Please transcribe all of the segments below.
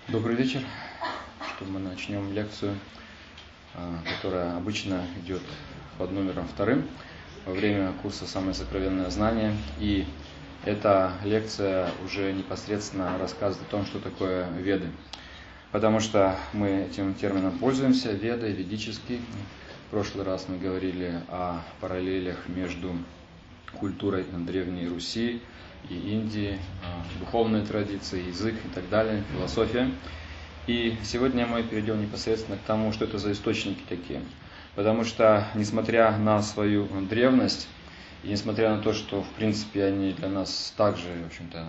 Добрый вечер. Мы начнем лекцию, которая обычно идет под номером 2 во время курса «Самое сокровенное знание». И эта лекция уже непосредственно рассказывает о том, что такое Веды. Потому что мы этим термином пользуемся, Веды, ведический. В прошлый раз мы говорили о параллелях между культурой Древней Руси и Индии, духовные традиции, язык и так далее, философия. И сегодня мы перейдем непосредственно к тому, что это за источники такие. Потому что, несмотря на свою древность, и несмотря на то, что, в принципе, они для нас также, в общем-то,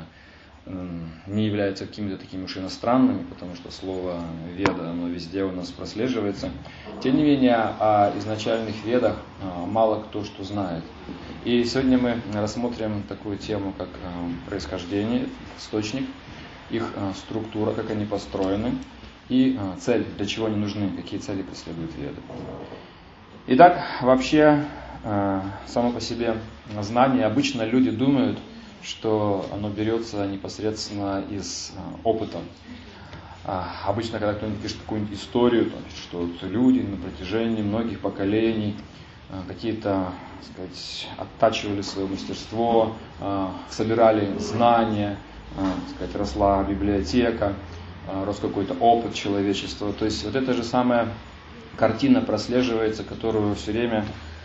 не являются какими-то такими уж иностранными, потому что слово «веда», оно везде у нас прослеживается. Тем не менее, о изначальных ведах мало кто что знает. И сегодня мы рассмотрим такую тему, как происхождение, источник, их структура, как они построены, и цель, для чего они нужны, какие цели преследуют веды. Итак, вообще, само по себе знание, обычно люди думают, что оно берется непосредственно из опыта. Обычно, когда кто-нибудь пишет какую-нибудь историю, то пишет, что вот люди на протяжении многих поколений какие-то, так сказать, оттачивали свое мастерство, собирали знания, так сказать, росла библиотека, рос какой-то опыт человечества. То есть вот эта же самая картина прослеживается, которую все время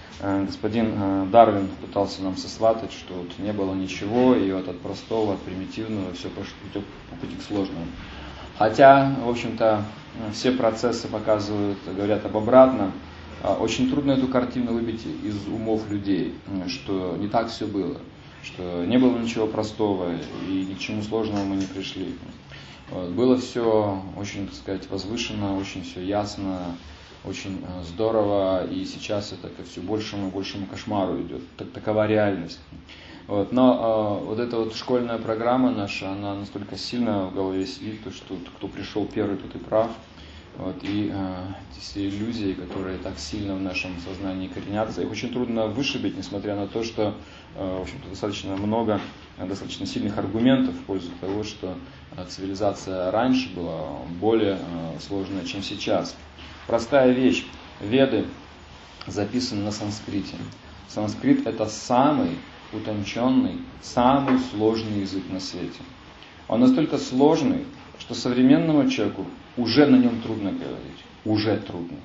господин Дарвин пытался нам сосватать, что вот не было ничего, и вот от простого, от примитивного все пошло по пути к сложному. Хотя, в общем-то, все процессы показывают, говорят об обратном. Очень трудно эту картину выбить из умов людей, что не так все было, что не было ничего простого, и ни к чему сложному мы не пришли. Вот. Было все очень, так сказать, возвышенно, очень все ясно, очень здорово, и сейчас это ко все большему и большему кошмару идет. Такова реальность. Вот. Но вот эта вот школьная программа наша, она настолько сильно в голове сидит, что кто пришел первый, тот и прав. Вот. И все иллюзии, которые так сильно в нашем сознании коренятся, их очень трудно вышибить, несмотря на то, что в общем-то, достаточно много, достаточно сильных аргументов в пользу того, что цивилизация раньше была более сложная, чем сейчас. Простая вещь. Веды записаны на санскрите. Санскрит – это самый утонченный, самый сложный язык на свете. Он настолько сложный, что современному человеку уже на нем трудно говорить. Уже трудно.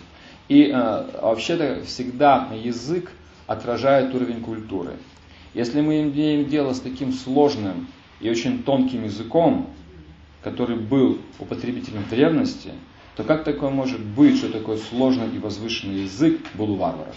И вообще-то всегда язык отражает уровень культуры. Если мы имеем дело с таким сложным и очень тонким языком, который был употребителем в древности, то как такое может быть, что такой сложный и возвышенный язык был у варваров?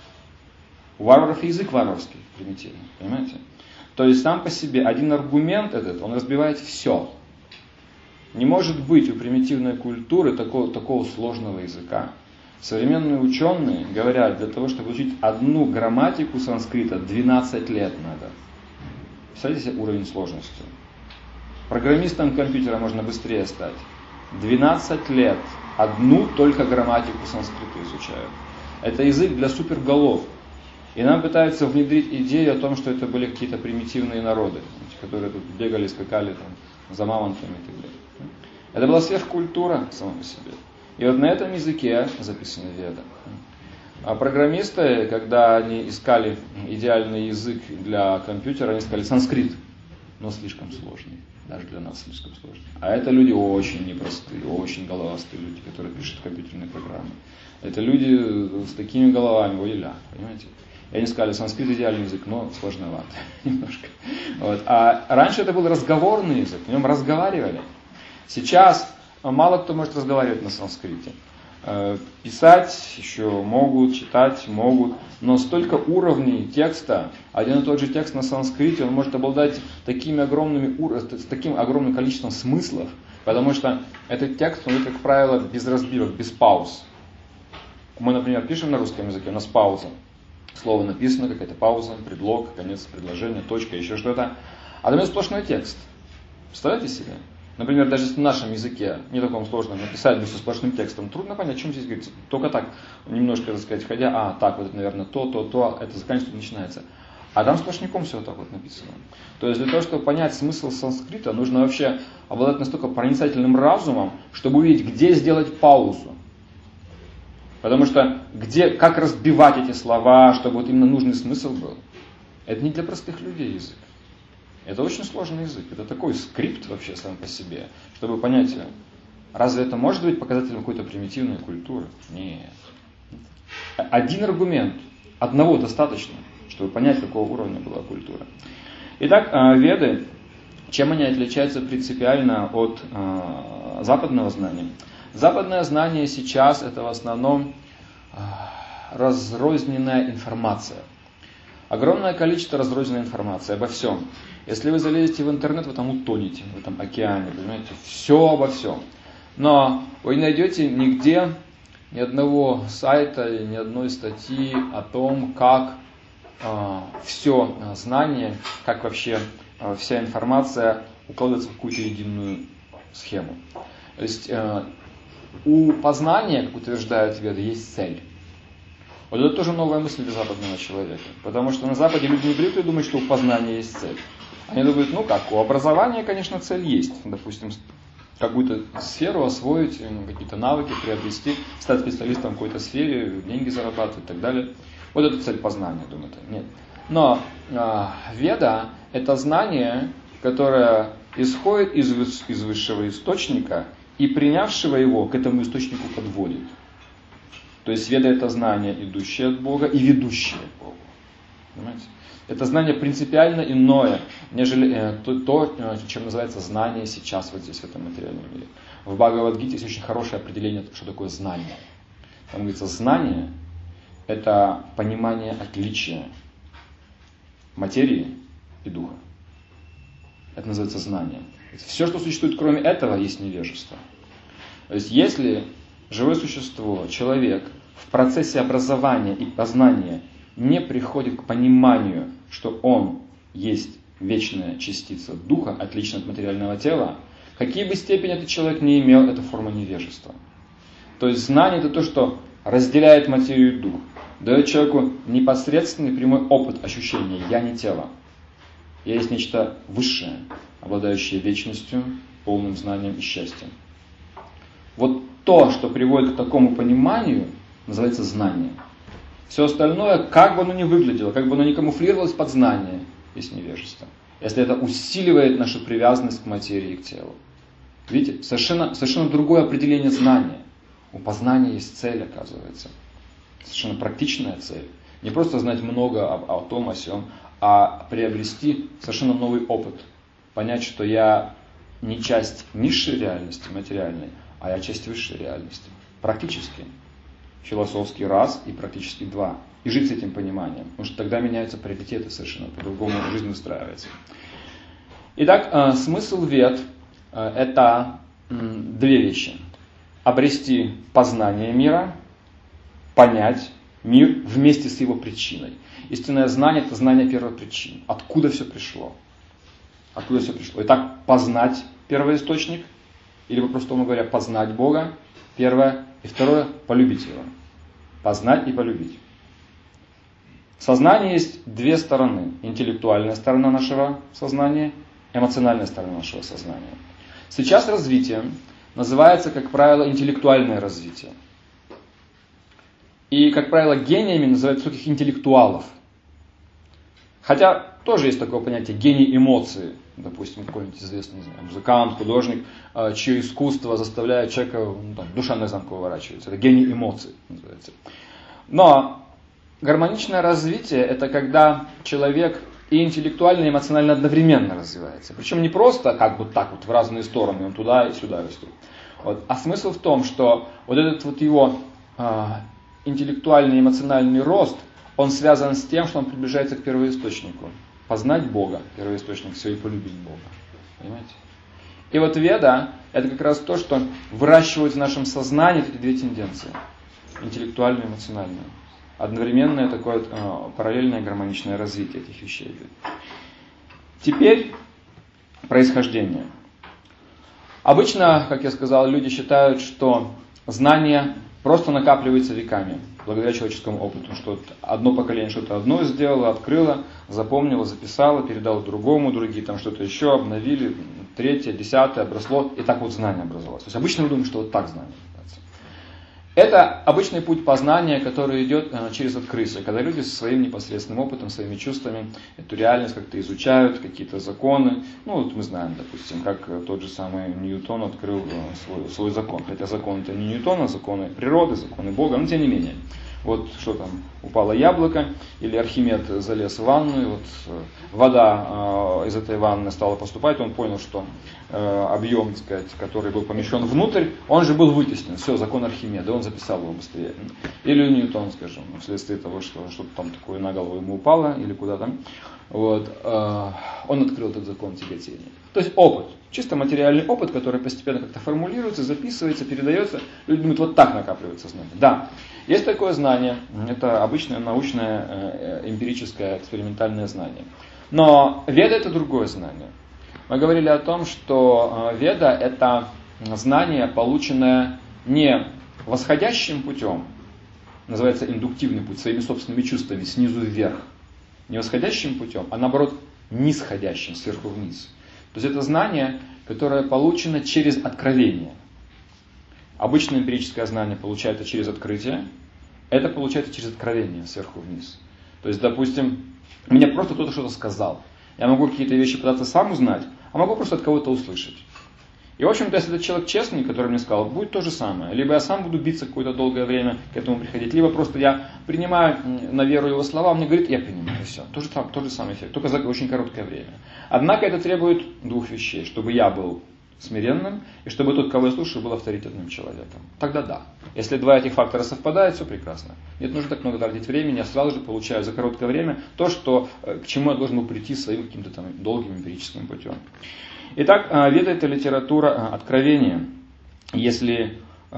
У варваров язык варварский, примитивный, понимаете? То есть сам по себе один аргумент этот, он разбивает все. Не может быть у примитивной культуры такого сложного языка. Современные ученые говорят, для того, чтобы учить одну грамматику санскрита, 12 лет надо. Представляете себе уровень сложности? Программистом компьютера можно быстрее стать. 12 лет одну только грамматику санскрита изучают. Это язык для суперголов. И нам пытаются внедрить идею о том, что это были какие-то примитивные народы, которые тут бегали, скакали там, за мамонтами и так далее. Это была сверхкультура сама по себе. И вот на этом языке записаны Веды. А программисты, когда они искали идеальный язык для компьютера, они искали санскрит, но слишком сложный. Даже для нас слишком сложный. А это люди очень непростые, очень головастые люди, которые пишут компьютерные программы. Это люди с такими головами, ой-ля, понимаете? И они сказали, санскрит идеальный язык, но сложновато немножко. Вот. А раньше это был разговорный язык, в нем разговаривали. Сейчас мало кто может разговаривать на санскрите. Писать еще могут, читать могут, но столько уровней текста, один и тот же текст на санскрите, он может обладать таким огромным количеством смыслов, потому что этот текст, он, как правило, без разбивок, без пауз. Мы, например, пишем на русском языке, у нас пауза. Слово написано, какая-то пауза, предлог, конец предложения, точка, еще что-то. А там есть сплошной текст. Представляете себе? Например, даже в нашем языке, не таком сложном, написать бы со сплошным текстом, трудно понять, о чем здесь говорится. Только так, немножко, так сказать, ходя, так, вот это, наверное, то, это заканчивается, начинается. А там сплошняком все вот так вот написано. То есть для того, чтобы понять смысл санскрита, нужно вообще обладать настолько проницательным разумом, чтобы увидеть, где сделать паузу. Потому что как разбивать эти слова, чтобы вот именно нужный смысл был. Это не для простых людей язык. Это очень сложный язык. Это такой скрипт вообще сам по себе. Чтобы понять, разве это может быть показателем какой-то примитивной культуры? Нет. Один аргумент, одного достаточно, чтобы понять, какого уровня была культура. Итак, веды, чем они отличаются принципиально от западного знания? Западное знание сейчас это в основном разрозненная информация. Огромное количество разрозненной информации обо всем. Если вы залезете в интернет, вы там утонете, в этом океане, понимаете, все обо всем. Но вы не найдете нигде ни одного сайта, ни одной статьи о том, как все знание, как вообще вся информация укладывается в какую-то единую схему. То есть у познания, как утверждают веды, есть цель. Вот это тоже новая мысль для западного человека. Потому что на Западе люди не привыкли думать, что у познания есть цель. Они думают, у образования, конечно, цель есть. Допустим, какую-то сферу освоить, какие-то навыки приобрести, стать специалистом в какой-то сфере, деньги зарабатывать и так далее. Вот это цель познания, думают. Нет. Но веда – это знание, которое исходит из высшего источника и принявшего его к этому источнику подводит. То есть веда – это знание, идущее от Бога и ведущее к Богу. Понимаете? Это знание принципиально иное, нежели то, чем называется знание сейчас, вот здесь, в этом материальном мире. В Бхагавад-гите есть очень хорошее определение, что такое знание. Там говорится, знание – это понимание отличия материи и духа. Это называется знание. Все, что существует кроме этого, есть невежество. То есть если живое существо, человек, в процессе образования и познания не приходит к пониманию, что он есть вечная частица духа, отличная от материального тела, какие бы степени этот человек не имел, это форма невежества. То есть знание – это то, что разделяет материю и дух, дает человеку непосредственный прямой опыт ощущения «я не тело». Я есть нечто высшее, обладающее вечностью, полным знанием и счастьем. Вот то, что приводит к такому пониманию, называется знание. Все остальное, как бы оно ни выглядело, как бы оно ни камуфлировалось под знание, есть невежество. Если это усиливает нашу привязанность к материи и к телу. Видите, совершенно другое определение знания. У познания есть цель, оказывается. Совершенно практичная цель. Не просто знать много о том, о сём, а приобрести совершенно новый опыт. Понять, что я не часть низшей реальности, материальной, а я часть высшей реальности. Практически. Философски раз и практически два. И жить с этим пониманием. Потому что тогда меняются приоритеты совершенно по-другому, жизнь устраивается. Итак, смысл вед – это две вещи. Обрести познание мира, понять мир вместе с его причиной. Истинное знание – это знание первопричин. Откуда все пришло? Откуда все пришло? Итак, познать первоисточник, или, по-простому говоря, познать Бога, первое. И второе – полюбить его. Познать и полюбить. В сознании есть две стороны. Интеллектуальная сторона нашего сознания, эмоциональная сторона нашего сознания. Сейчас развитие называется, как правило, интеллектуальное развитие. И, как правило, гениями называют высоких интеллектуалов. Хотя тоже есть такое понятие гений эмоций. Допустим, какой-нибудь известный, не знаю, музыкант, художник, чье искусство заставляет человека, душа наизнанку выворачивается. Это гений эмоций называется. Но гармоничное развитие – это когда человек и интеллектуально, и эмоционально одновременно развивается. Причем не просто как бы так вот в разные стороны, он туда и сюда растет. Вот. А смысл в том, что вот этот вот его интеллектуальный и эмоциональный рост, он связан с тем, что он приближается к первоисточнику. Познать Бога, первоисточник, все и полюбить Бога. Понимаете? И вот веда – это как раз то, что выращивает в нашем сознании эти две тенденции. Интеллектуальную и эмоциональную. Одновременное такое параллельное гармоничное развитие этих вещей. Теперь происхождение. Обычно, как я сказал, люди считают, что знание просто накапливается веками. благодаря человеческому опыту, что одно поколение что-то одно сделало, открыло, запомнило, записало, передало другому, другие там что-то еще обновили, третье, десятое обросло, и так вот знание образовалось. То есть обычно мы думаем, что вот так знание. Это обычный путь познания, который идет через открытие, когда люди со своим непосредственным опытом, своими чувствами эту реальность как-то изучают, какие-то законы. Ну вот мы знаем, допустим, как тот же самый Ньютон открыл свой закон. Хотя закон это не Ньютона, законы природы, законы Бога, но тем не менее. Вот что там, упало яблоко, или Архимед залез в ванну, и вот вода из этой ванны стала поступать, он понял, что объем, так сказать, который был помещен внутрь, он же был вытеснен. Все, закон Архимеда, он записал его быстрее. Или Ньютон, скажем, вследствие того, что что-то там такое на голову ему упало, или куда там, вот, он открыл этот закон тяготения. То есть опыт, чисто материальный опыт, который постепенно как-то формулируется, записывается, передается. Люди думают, вот так накапливается знание. Да, есть такое знание, это обычное научное, эмпирическое, экспериментальное знание. Но веда это другое знание. Мы говорили о том, что веда это знание, полученное не восходящим путем, называется индуктивный путь, своими собственными чувствами, снизу вверх. Не восходящим путем, а наоборот нисходящим, сверху вниз. То есть это знание, которое получено через откровение. Обычное эмпирическое знание получается через открытие, это получается через откровение, сверху вниз. То есть, допустим, мне просто кто-то что-то сказал. Я могу какие-то вещи пытаться сам узнать, а могу просто от кого-то услышать. И, в общем-то, если этот человек честный, который мне сказал, будет то же самое. Либо я сам буду биться какое-то долгое время к этому приходить, либо просто я принимаю на веру его слова, он мне говорит, я принимаю, и все. Тот же самый эффект, только за очень короткое время. Однако это требует двух вещей, чтобы я был смиренным, и чтобы тот, кого я слушаю, был авторитетным человеком. Тогда да. Если два этих фактора совпадают, все прекрасно. Нет нужно так много тратить времени, я сразу же получаю за короткое время то, что, к чему я должен был прийти своим каким-то там долгим эмпирическим путем. Итак, веда это литература откровения. Если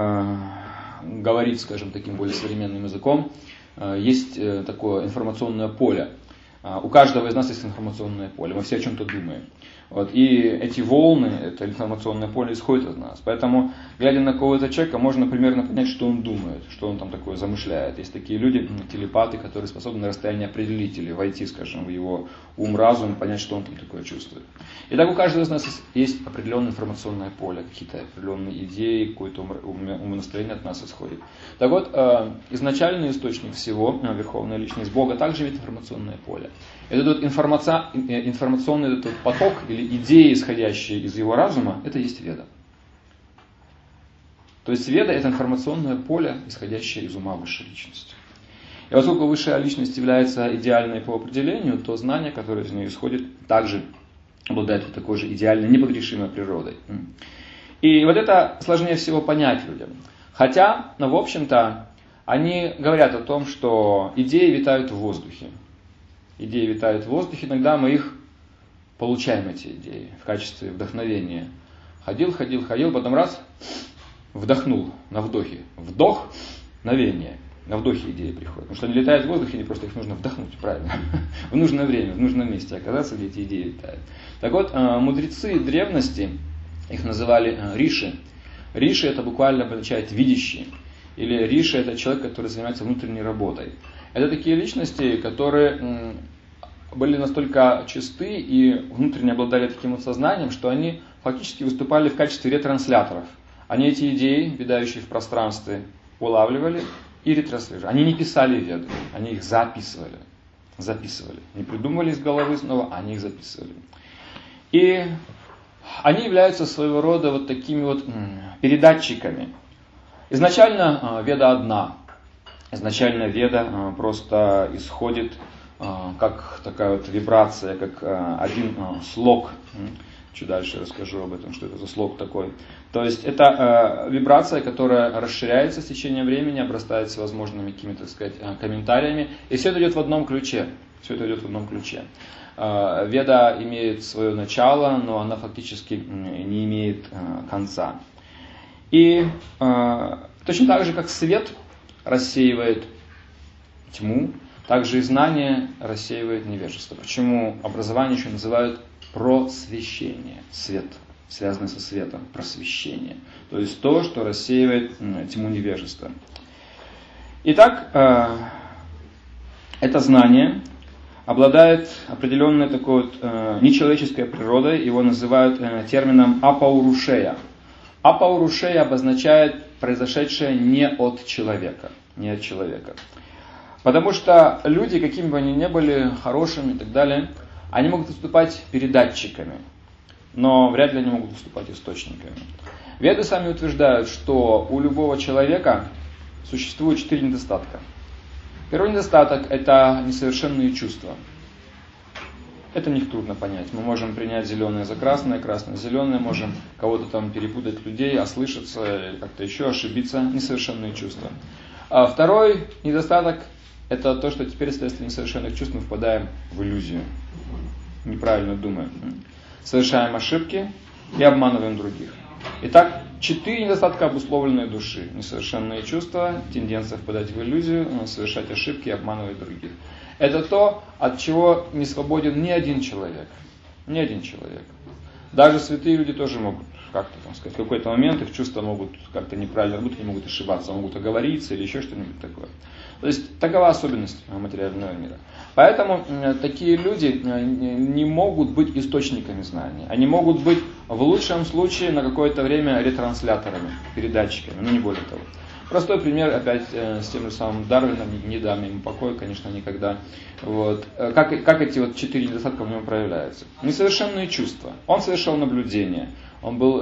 говорить, скажем, таким более современным языком, есть такое информационное поле. У каждого из нас есть информационное поле, мы все о чем-то думаем. Вот, и эти волны, это информационное поле исходит из нас. Поэтому, глядя на какого-то человека, можно примерно понять, что он думает, что он там такое замышляет. Есть такие люди, телепаты, которые способны на расстоянии определить или войти, скажем, в его ум-разум, понять, что он там такое чувствует. Итак, у каждого из нас есть определенное информационное поле, какие-то определенные идеи, какое-то умонастроение от нас исходит. Так вот, изначальный источник всего, Верховная Личность Бога, также ведь информационное поле. Этот информационный этот поток или идеи, исходящие из его разума, это есть веда. То есть веда это информационное поле, исходящее из ума высшей личности. И поскольку высшая личность является идеальной по определению, то знание, которое из нее исходит, также обладает такой же идеальной, непогрешимой природой. И вот это сложнее всего понять людям. Хотя, в общем-то, они говорят о том, что идеи витают в воздухе. Идеи витают в воздухе, иногда мы их получаем, эти идеи, в качестве вдохновения. Ходил, потом раз, вдохнул на вдохе. Вдох, мгновение. На вдохе идеи приходят. Потому что они летают в воздухе, не просто их нужно вдохнуть, правильно. В нужное время, в нужном месте оказаться, где эти идеи летают. Так вот, мудрецы древности, их называли риши. Риши это буквально обозначает видящий. Или риши это человек, который занимается внутренней работой. Это такие личности, которые были настолько чисты и внутренне обладали таким вот сознанием, что они фактически выступали в качестве ретрансляторов. Они эти идеи, витающие в пространстве, улавливали и ретранслировали. Они не писали веды, они их записывали. Не придумывали из головы снова, они их записывали. И они являются своего рода вот такими вот передатчиками. Изначально веда одна. Изначально веда просто исходит как такая вот вибрация, как один слог. Чуть дальше расскажу об этом, что это за слог такой. То есть это вибрация, которая расширяется с течением времени, обрастает всевозможными какими-то, так сказать, комментариями. И все это идет в одном ключе. Веда имеет свое начало, но она фактически не имеет конца. И точно так же, как свет рассеивает тьму, также и знание рассеивает невежество. Почему образование еще называют просвещение? Свет, связанный со светом, просвещение. То есть то, что рассеивает тьму невежества. Итак, это знание обладает определенной такой вот нечеловеческой природой, его называют термином апаурушея. Апаурушея обозначает произошедшее не от человека. Не от человека. Потому что люди, какими бы они ни были, хорошими и так далее, они могут выступать передатчиками, но вряд ли они могут выступать источниками. Веды сами утверждают, что у любого человека существует 4 недостатка. Первый недостаток – это несовершенные чувства. Это не трудно понять. Мы можем принять зеленое за красное, красное за зеленое, можем кого-то там перепутать людей, ослышаться, как-то еще ошибиться. Несовершенные чувства. А второй недостаток – это то, что теперь вследствие несовершенных чувств мы впадаем в иллюзию. Неправильно думаем. Совершаем ошибки и обманываем других. Итак, 4 недостатка обусловленной души. Несовершенные чувства, тенденция впадать в иллюзию, совершать ошибки и обманывать других. Это то, от чего не свободен ни один человек. Ни один человек. Даже святые люди тоже могут как-то, там сказать, в какой-то момент их чувства могут как-то неправильно работать, они могут ошибаться, могут оговориться или еще что-нибудь такое. То есть такова особенность материального мира. Поэтому такие люди не могут быть источниками знаний. Они могут быть в лучшем случае на какое-то время ретрансляторами, передатчиками, но не более того. Простой пример опять с тем же самым Дарвином, не дам ему покоя, конечно, никогда. Вот. Как эти вот 4 недостатка в нем проявляются? Несовершенные чувства. Он совершал наблюдение. Он был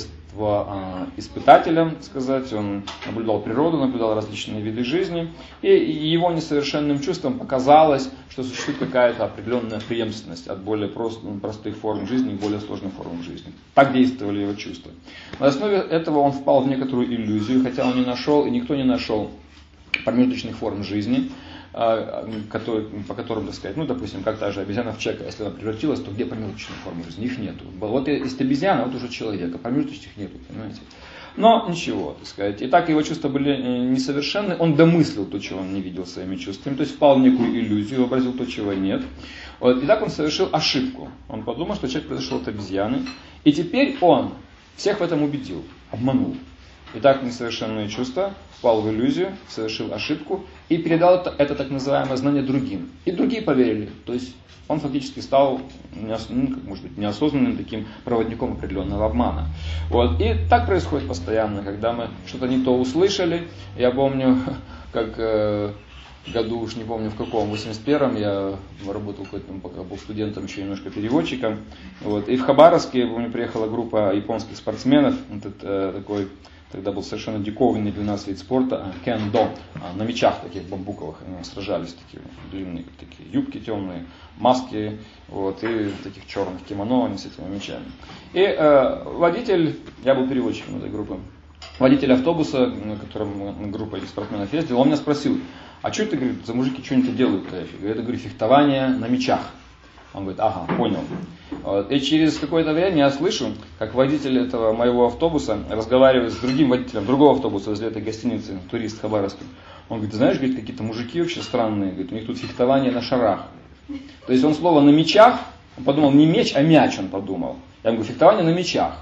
естествоиспытателем, сказать, он наблюдал природу, наблюдал различные виды жизни, и его несовершенным чувством показалось, что существует какая-то определенная преемственность от более простых форм жизни к более сложным формам жизни. Так действовали его чувства. На основе этого он впал в некоторую иллюзию, хотя он не нашел, и никто не нашел промежуточных форм жизни, по которым, так сказать, допустим, как та же обезьяна в человека, если она превратилась, то где промежуточные формы жизни? Их нету. Вот есть обезьяна, вот уже человек, а промежуточных нету, понимаете? Но ничего, так сказать. И так его чувства были несовершенны, он домыслил то, чего он не видел своими чувствами, то есть впал в некую иллюзию, вообразил то, чего нет. Вот. И так он совершил ошибку. Он подумал, что человек произошел от обезьяны, и теперь он всех в этом убедил, обманул. Итак, несовершенные чувства, впал в иллюзию, совершил ошибку и передал это так называемое знание другим. И другие поверили. То есть он фактически стал, может быть, неосознанным таким проводником определенного обмана. Вот. И так происходит постоянно, когда мы что-то не то услышали. Я помню, как году, уж не помню в каком, в 81-м, я работал пока был студентом, еще немножко переводчиком. Вот. И в Хабаровске, помню, приехала группа японских спортсменов, такой. Тогда был совершенно диковинный для нас вид спорта, кендо, на мечах таких бамбуковых сражались, такие длинные такие юбки темные, маски, вот, и таких черных кимоно они с этими мечами. И водитель, я был переводчиком этой группы, водитель автобуса, на котором группа этих спортсменов ездила, он меня спросил, а что это, говорит, за мужики что-нибудь делают? Это, говорит, фехтование на мечах. Он говорит, ага, понял. И через какое-то время я слышу, как водитель этого моего автобуса разговаривает с другим водителем другого автобуса возле этой гостиницы, турист Хабаровский. Он говорит, знаешь, говорит, какие-то мужики вообще странные, говорит, у них тут фехтование на шарах. То есть он слово на мечах, он подумал не меч, а мяч он подумал. Я говорю, фехтование на мечах.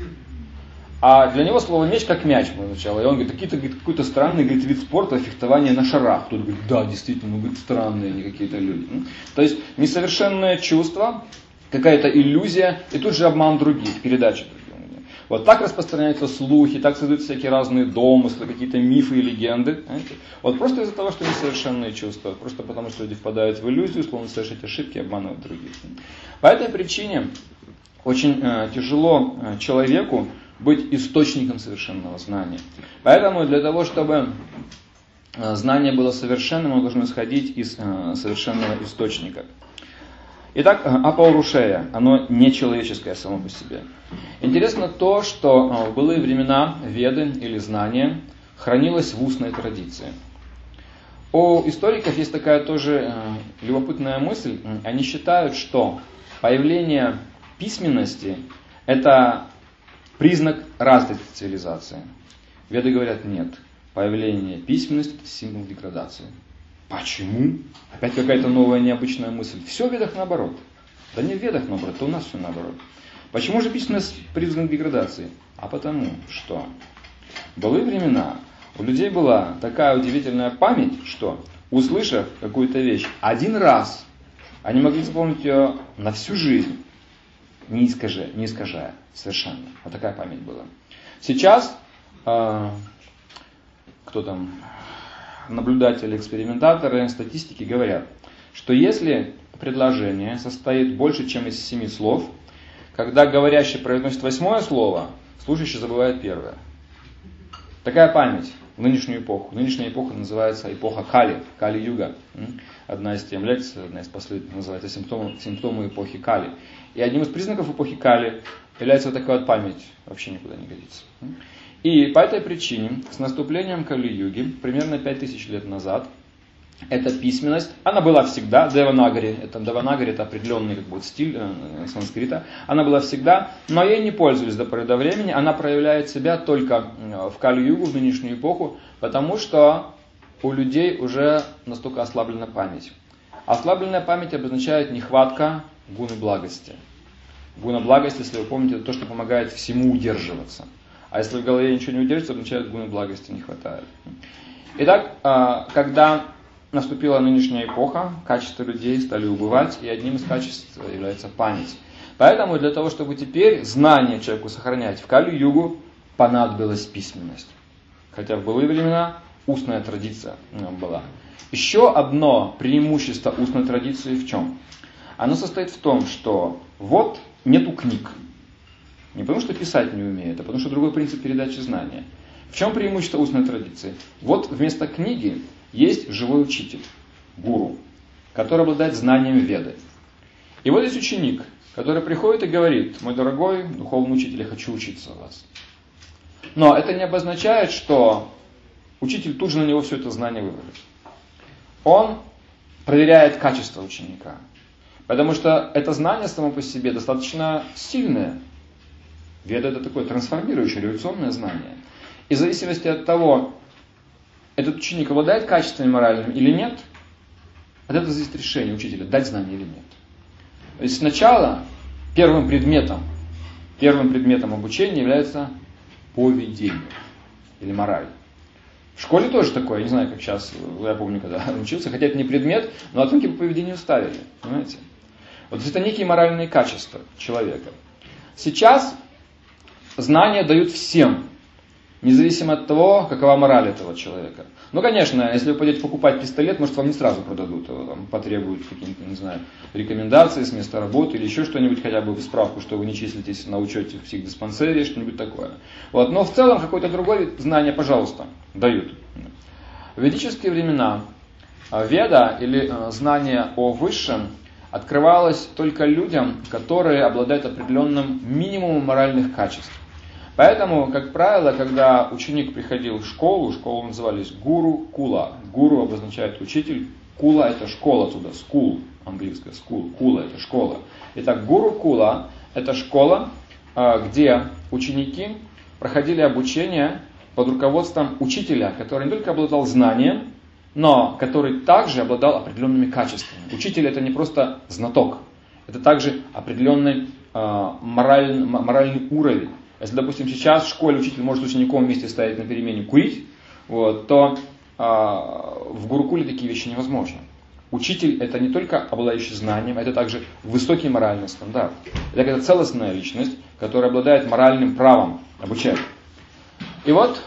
А для него слово меч как мяч означало. И он говорит, какой-то странный, говорит, вид спорта, фехтование на шарах. Кто-то говорит, да, действительно, говорит, странные они какие-то люди. То есть несовершенное чувство, какая-то иллюзия, и тут же обман других, передача другим. Вот так распространяются слухи, так создаются всякие разные домыслы, какие-то мифы и легенды. Знаете? Вот просто из-за того, что несовершенные чувства, просто потому что люди впадают в иллюзию, словно совершать ошибки, обманывать других. По этой причине очень тяжело человеку быть источником совершенного знания. Поэтому для того, чтобы знание было совершенным, оно должно исходить из совершенного источника. Итак, апаурушея, оно не человеческое само по себе. Интересно то, что в былые времена веды или знания хранилось в устной традиции. У историков есть такая тоже любопытная мысль. Они считают, что появление письменности – это признак развитой цивилизации. Веды говорят, нет. Появление письменности – это символ деградации. Почему? Опять какая-то новая необычная мысль. Все в ведах наоборот. Да не в ведах наоборот, то у нас все наоборот. Почему же письменность признак деградации? А потому что в былые времена У людей была такая удивительная память, что, услышав какую-то вещь один раз, они могли запомнить ее на всю жизнь, не искажая совершенно. Вот такая память была. Сейчас, наблюдатели, экспериментаторы, статистики говорят, что если предложение состоит больше, чем из 7 слов, когда говорящий произносит 8 слово, слушающий забывает первое. Такая память в нынешнюю эпоху. Нынешняя эпоха называется эпоха Кали, Кали-юга. Одна из тем лекций, одна из последних, называется симптомы эпохи Кали. И одним из признаков эпохи Кали является вот такая вот память, вообще никуда не годится. И по этой причине, с наступлением Кали-юги, примерно 5000 лет назад, эта письменность, она была всегда, Деванагари, это определенный стиль санскрита, она была всегда, но ей не пользовались до поры до времени, она проявляет себя только в Кали-югу, в нынешнюю эпоху, потому что у людей уже настолько ослаблена память. Ослабленная память обозначает нехватка гуны благости. Гуна благости, если вы помните, это то, что помогает всему удерживаться. А если в голове ничего не удерживается, означает, гуны благости не хватает. Итак, когда наступила нынешняя эпоха, качества людей стали убывать, и одним из качеств является память. Поэтому для того, чтобы теперь знание человеку сохранять в Кали-югу, понадобилась письменность. Хотя в былые времена устная традиция была. Еще одно преимущество устной традиции в чем? Оно состоит в том, что вот нету книг. Не потому что писать не умеет, а потому что другой принцип передачи знания. В чем преимущество устной традиции? Вот вместо книги есть живой учитель, гуру, который обладает знанием Веды. И вот есть ученик, который приходит и говорит: мой дорогой духовный учитель, я хочу учиться у вас. Но это не обозначает, что учитель тут же на него все это знание вывалит. Он проверяет качество ученика. Потому что это знание само по себе достаточно сильное. Веда это такое трансформирующее, революционное знание. И в зависимости от того, этот ученик обладает качествами моральными или нет, от этого зависит решение учителя, дать знание или нет. То есть сначала первым предметом обучения является поведение или мораль. В школе тоже такое, я не знаю, как сейчас, я помню, когда учился, хотя это не предмет, но оценки по поведению ставили, понимаете? Вот это некие моральные качества человека. Сейчас знания дают всем, независимо от того, какова мораль этого человека. Ну, конечно, если вы пойдете покупать пистолет, может, вам не сразу продадут его, там, потребуют какие-то, не знаю, рекомендации с места работы или еще что-нибудь, хотя бы в справку, что вы не числитесь на учете в психдиспансере, что-нибудь такое. Вот. Но в целом какое-то другое знание, пожалуйста, дают. В ведические времена веда или знание о высшем открывалось только людям, которые обладают определенным минимумом моральных качеств. Поэтому, как правило, когда ученик приходил в школу назывались гуру, кула. Гуру обозначает учитель, кула это школа отсюда, school, английское school, кула это школа. Итак, гуру кула это школа, где ученики проходили обучение под руководством учителя, который не только обладал знанием, но который также обладал определенными качествами. Учитель это не просто знаток, это также определенный моральный уровень. Если, допустим, сейчас в школе учитель может с учеником вместе стоять на перемене курить, то в гурукуле такие вещи невозможны. Учитель это не только обладающий знанием, это также высокий моральный стандарт. Это целостная личность, которая обладает моральным правом обучать. И вот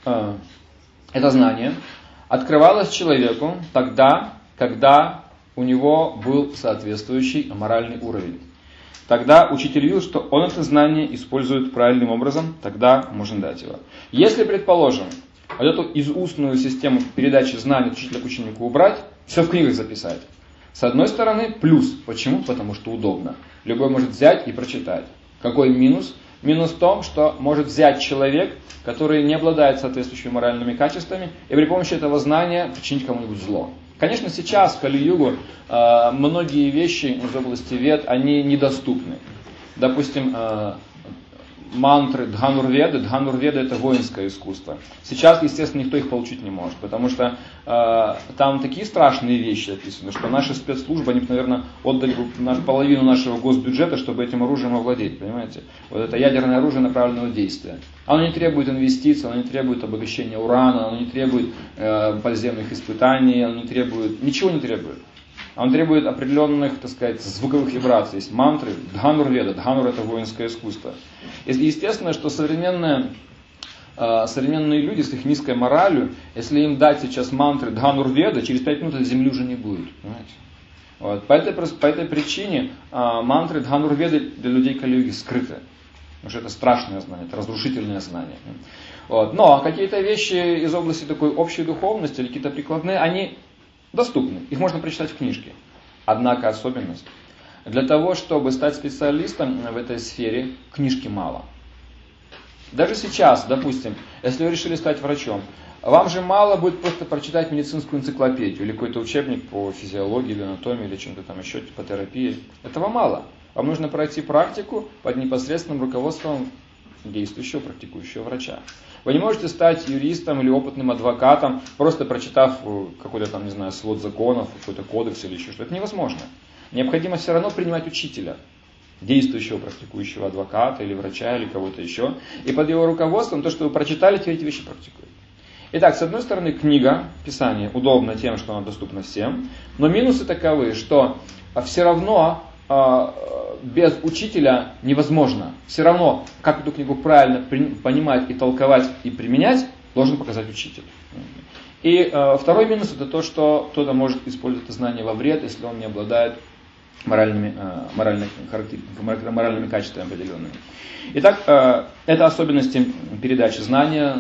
это знание открывалось человеку тогда, когда у него был соответствующий моральный уровень. Тогда учитель видел, что он это знание использует правильным образом, тогда можно дать его. Если, предположим, вот эту изустную систему передачи знаний от учителя к ученику убрать, все в книгах записать. С одной стороны, плюс. Почему? Потому что удобно. Любой может взять и прочитать. Какой минус? Минус в том, что может взять человек, который не обладает соответствующими моральными качествами, и при помощи этого знания причинить кому-нибудь зло. Конечно, сейчас в Кали-югу многие вещи из области вед, они недоступны. Допустим, мантры Дханурведы. Дханурведы — это воинское искусство. Сейчас, естественно, никто их получить не может, потому что там такие страшные вещи описаны, что наши спецслужбы, они, наверное, отдали бы половину нашего госбюджета, чтобы этим оружием овладеть, понимаете? Вот это ядерное оружие направленного действия. Оно не требует инвестиций, оно не требует обогащения урана, оно не требует подземных испытаний, оно не требует, ничего не требует. Он требует определенных, так сказать, звуковых вибраций. Есть мантры, Дханурведа. Дханур — это воинское искусство. И естественно, что современные люди с их низкой моралью, если им дать сейчас мантры Дханурведа, через 5 минут этой земли уже не будет. Понимаете? Вот. По этой причине мантры Дханурведы для людей Кали-юги скрыты. Потому что это страшное знание, это разрушительное знание. Вот. Но какие-то вещи из области такой общей духовности или какие-то прикладные, они доступны. Их можно прочитать в книжке. Однако особенность. Для того, чтобы стать специалистом в этой сфере, книжки мало. Даже сейчас, допустим, если вы решили стать врачом, вам же мало будет просто прочитать медицинскую энциклопедию или какой-то учебник по физиологии или анатомии или чем-то там еще, по терапии. Этого мало. Вам нужно пройти практику под непосредственным руководством действующего, практикующего врача. Вы не можете стать юристом или опытным адвокатом, просто прочитав какой-то там, не знаю, свод законов, какой-то кодекс или еще что-то. Это невозможно. Необходимо все равно принимать учителя, действующего, практикующего адвоката или врача или кого-то еще. И под его руководством то, что вы прочитали, теперь эти вещи практикуете. Итак, с одной стороны, книга, Писание, удобно тем, что она доступна всем, но минусы таковы, что все равно без учителя невозможно. Все равно, как эту книгу правильно понимать и толковать и применять, должен показать учитель. И второй минус — это то, что кто-то может использовать это знание во вред, если он не обладает моральными качествами определенными. Итак, это особенности передачи знания.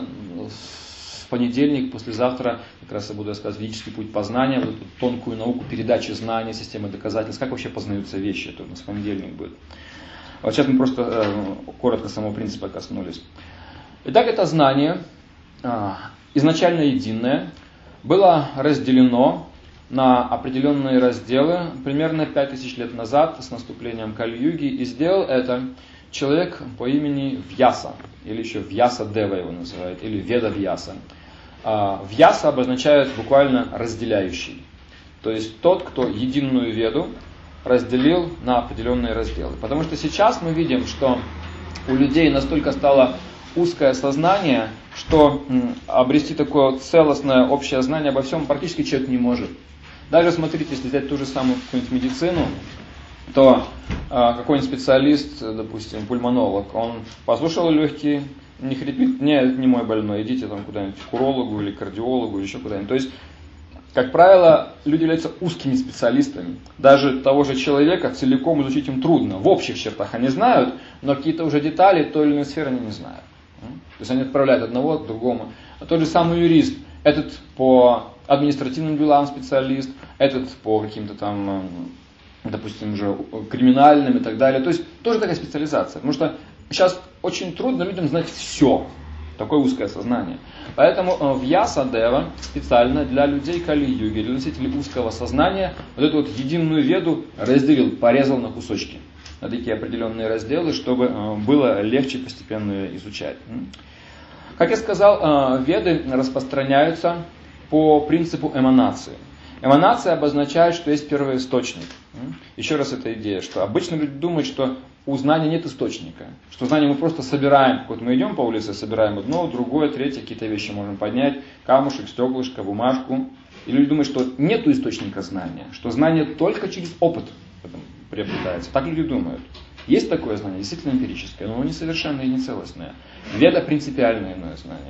В понедельник, послезавтра, как раз я буду рассказывать ведический путь познания, вот эту тонкую науку передачи знаний, системы доказательств, как вообще познаются вещи, это у нас в понедельник будет. Вот сейчас мы просто коротко самого принципа коснулись. Итак, это знание, изначально единое, было разделено на определенные разделы примерно 5000 лет назад с наступлением Кали-юги, и сделал это человек по имени Вьяса, или еще Вьяса-дева его называют, или Веда-Вьяса. Вьяса обозначает буквально разделяющий. То есть тот, кто единую веду разделил на определенные разделы. Потому что сейчас мы видим, что у людей настолько стало узкое сознание, что обрести такое целостное общее знание обо всем практически человек не может. Даже смотрите, если взять ту же самую какую-нибудь медицину, то какой-нибудь специалист, допустим, пульмонолог, он послушал легкие, не хрипит, нет, не мой больной, идите там куда-нибудь к урологу или кардиологу, или еще куда-нибудь. То есть, как правило, люди являются узкими специалистами. Даже того же человека целиком изучить им трудно. В общих чертах они знают, но какие-то уже детали той или иной сферы они не знают. То есть они отправляют одного к другому. А тот же самый юрист, этот по административным делам специалист, этот по каким-то там, допустим, уже криминальным и так далее. То есть тоже такая специализация. Потому что сейчас очень трудно людям знать все. Такое узкое сознание. Поэтому Вьяса-дева специально для людей Кали-юги, для носителей узкого сознания, вот эту вот единую веду разделил, порезал на кусочки. На такие определенные разделы, чтобы было легче постепенно изучать. Как я сказал, веды распространяются по принципу эманации. Эманация обозначает, что есть первоисточник. Еще раз эта идея, что обычно люди думают, что у знания нет источника. Что знание мы просто собираем. Вот мы идем по улице, собираем одно, другое, третье, какие-то вещи можем поднять. Камушек, стеклышко, бумажку. И люди думают, что нет источника знания. Что знание только через опыт приобретается. Так люди думают. Есть такое знание, действительно эмпирическое, но оно несовершенное и не целостное. Веда принципиальное иное знание.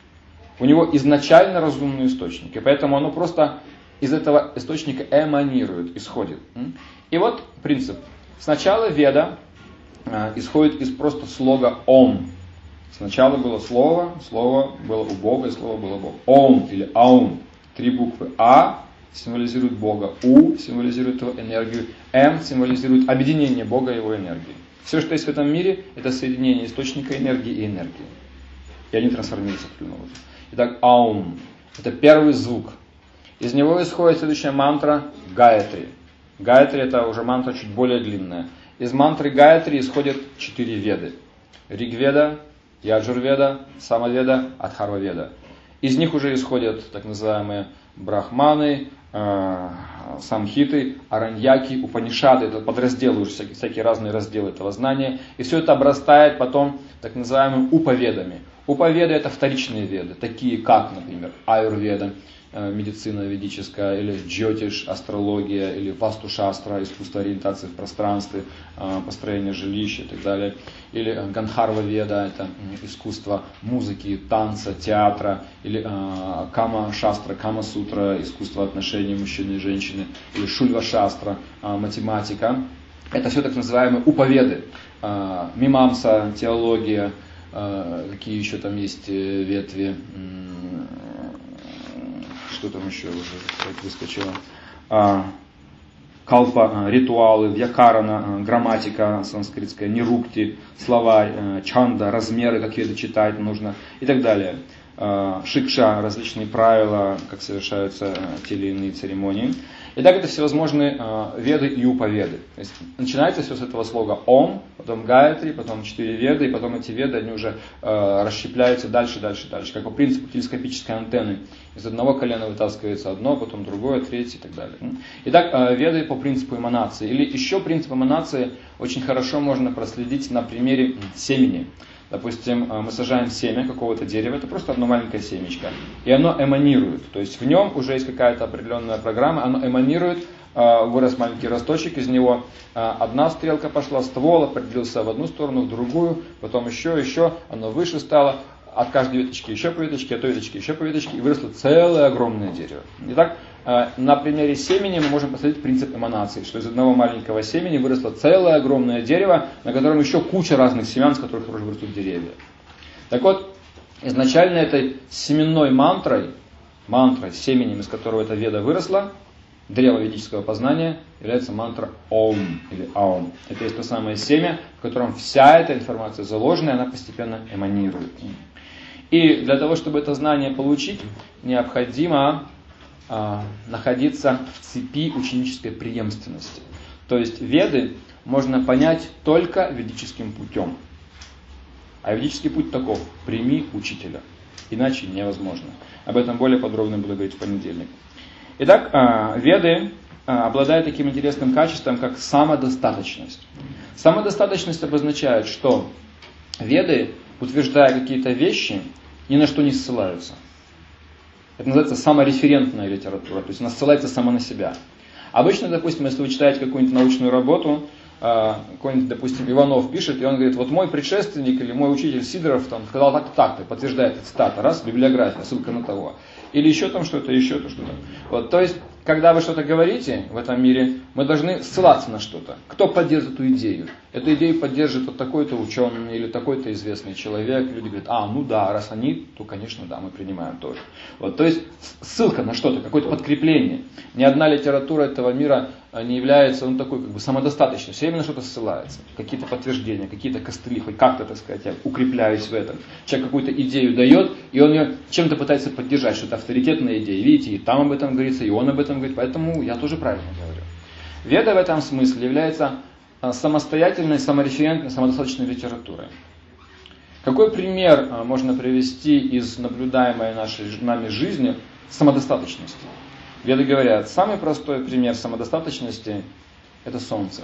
У него изначально разумный источник. И поэтому оно просто из этого источника эманирует, исходит. И вот принцип. Сначала веда исходит из просто слога «ом». Сначала было слово было у Бога, и слово было Бог. «Ом» или «аум». 3 буквы. «А» символизирует Бога, «У» символизирует его энергию, «М» символизирует объединение Бога и его энергии. Все, что есть в этом мире, это соединение источника энергии и энергии. И они трансформируются в определенном образе. Итак, «аум» – это первый звук. Из него исходит следующая мантра Гаятри. Гаятри – это уже мантра чуть более длинная. Из мантры Гаятри исходят 4 веды. Ригведа, Яджурведа, Самаведа, Адхарваведа. Из них уже исходят так называемые брахманы, самхиты, араньяки, упанишады, это подразделы, уже всякие разные разделы этого знания. И все это обрастает потом так называемыми уповедами. Уповеды — это вторичные веды, такие как, например, аюрведа, медицина ведическая, или джьотиш, астрология, или васту-шастра, искусство ориентации в пространстве, построение жилища и так далее. Или ганхарва-веда, это искусство музыки, танца, театра. Или кама-шастра, кама-сутра, искусство отношений мужчины и женщины. Или шульва-шастра, математика. Это все так называемые уповеды. Мимамса, теология, какие еще там есть ветви. Что там еще уже выскочило? Калпа, ритуалы, вьякарана, грамматика санскритская, нирукти, словарь, чанда, размеры, как веды читать нужно и так далее. Шикша, различные правила, как совершаются те или иные церемонии. Итак, это всевозможные веды и уповеды. То есть начинается все с этого слога Ом, потом Гаятри, потом 4 веды, и потом эти веды, они уже расщепляются дальше, как по принципу телескопической антенны. Из одного колена вытаскивается одно, потом другое, третье и так далее. Итак, веды по принципу эманации. Или еще принцип эманации очень хорошо можно проследить на примере семени. Допустим, мы сажаем семя какого-то дерева, это просто одно маленькое семечко, и оно эманирует. То есть в нем уже есть какая-то определенная программа, оно эманирует, вырос маленький росточек из него, одна стрелка пошла, ствол определился в одну сторону, в другую, потом еще, оно выше стало, от каждой веточки еще по веточке, от той веточки еще по веточке, и выросло целое огромное дерево. Итак, на примере семени мы можем посмотреть принцип эманации, что из одного маленького семени выросло целое огромное дерево, на котором еще куча разных семян, с которых тоже вырастут деревья. Так вот, изначально этой семенной мантрой, семенем, из которого эта веда выросла, древо ведического познания, является мантра Ом или Аум. Это есть то самое семя, в котором вся эта информация заложена, и она постепенно эманирует. И для того, чтобы это знание получить, необходимо находиться в цепи ученической преемственности. То есть веды можно понять только ведическим путем. А ведический путь таков: прими учителя. Иначе невозможно. Об этом более подробно буду говорить в понедельник. Итак, веды обладают таким интересным качеством, как самодостаточность. Самодостаточность обозначает, что веды, утверждая какие-то вещи, ни на что не ссылаются. Это называется самореферентная литература, то есть она ссылается сама на себя. Обычно, допустим, если вы читаете какую-нибудь научную работу, какой-нибудь, допустим, Иванов пишет, и он говорит, вот мой предшественник или мой учитель Сидоров там, сказал так-то, подтверждает это цитата, раз, библиография, ссылка на того. Или еще там что-то, еще то что-то. Вот, то есть, когда вы что-то говорите в этом мире, мы должны ссылаться на что-то. Кто поддержит эту идею? Эту идею поддержит вот такой-то ученый или такой-то известный человек. Люди говорят, ну да, раз они, то, конечно, да, мы принимаем тоже. Вот, то есть, ссылка на что-то, какое-то подкрепление. Ни одна литература этого мира не является такой самодостаточной. Все время на что-то ссылается. Какие-то подтверждения, какие-то костыли, хоть как-то, так сказать, я укрепляюсь в этом. Человек какую-то идею дает, и он ее чем-то пытается поддержать, что это авторитетная идея. Видите, и там об этом говорится, и он об этом говорит, поэтому я тоже правильно говорю. Веда в этом смысле является самостоятельной, самореферентной, самодостаточной литературой. Какой пример можно привести из наблюдаемой нами жизни самодостаточности? Веды говорят, самый простой пример самодостаточности – это солнце.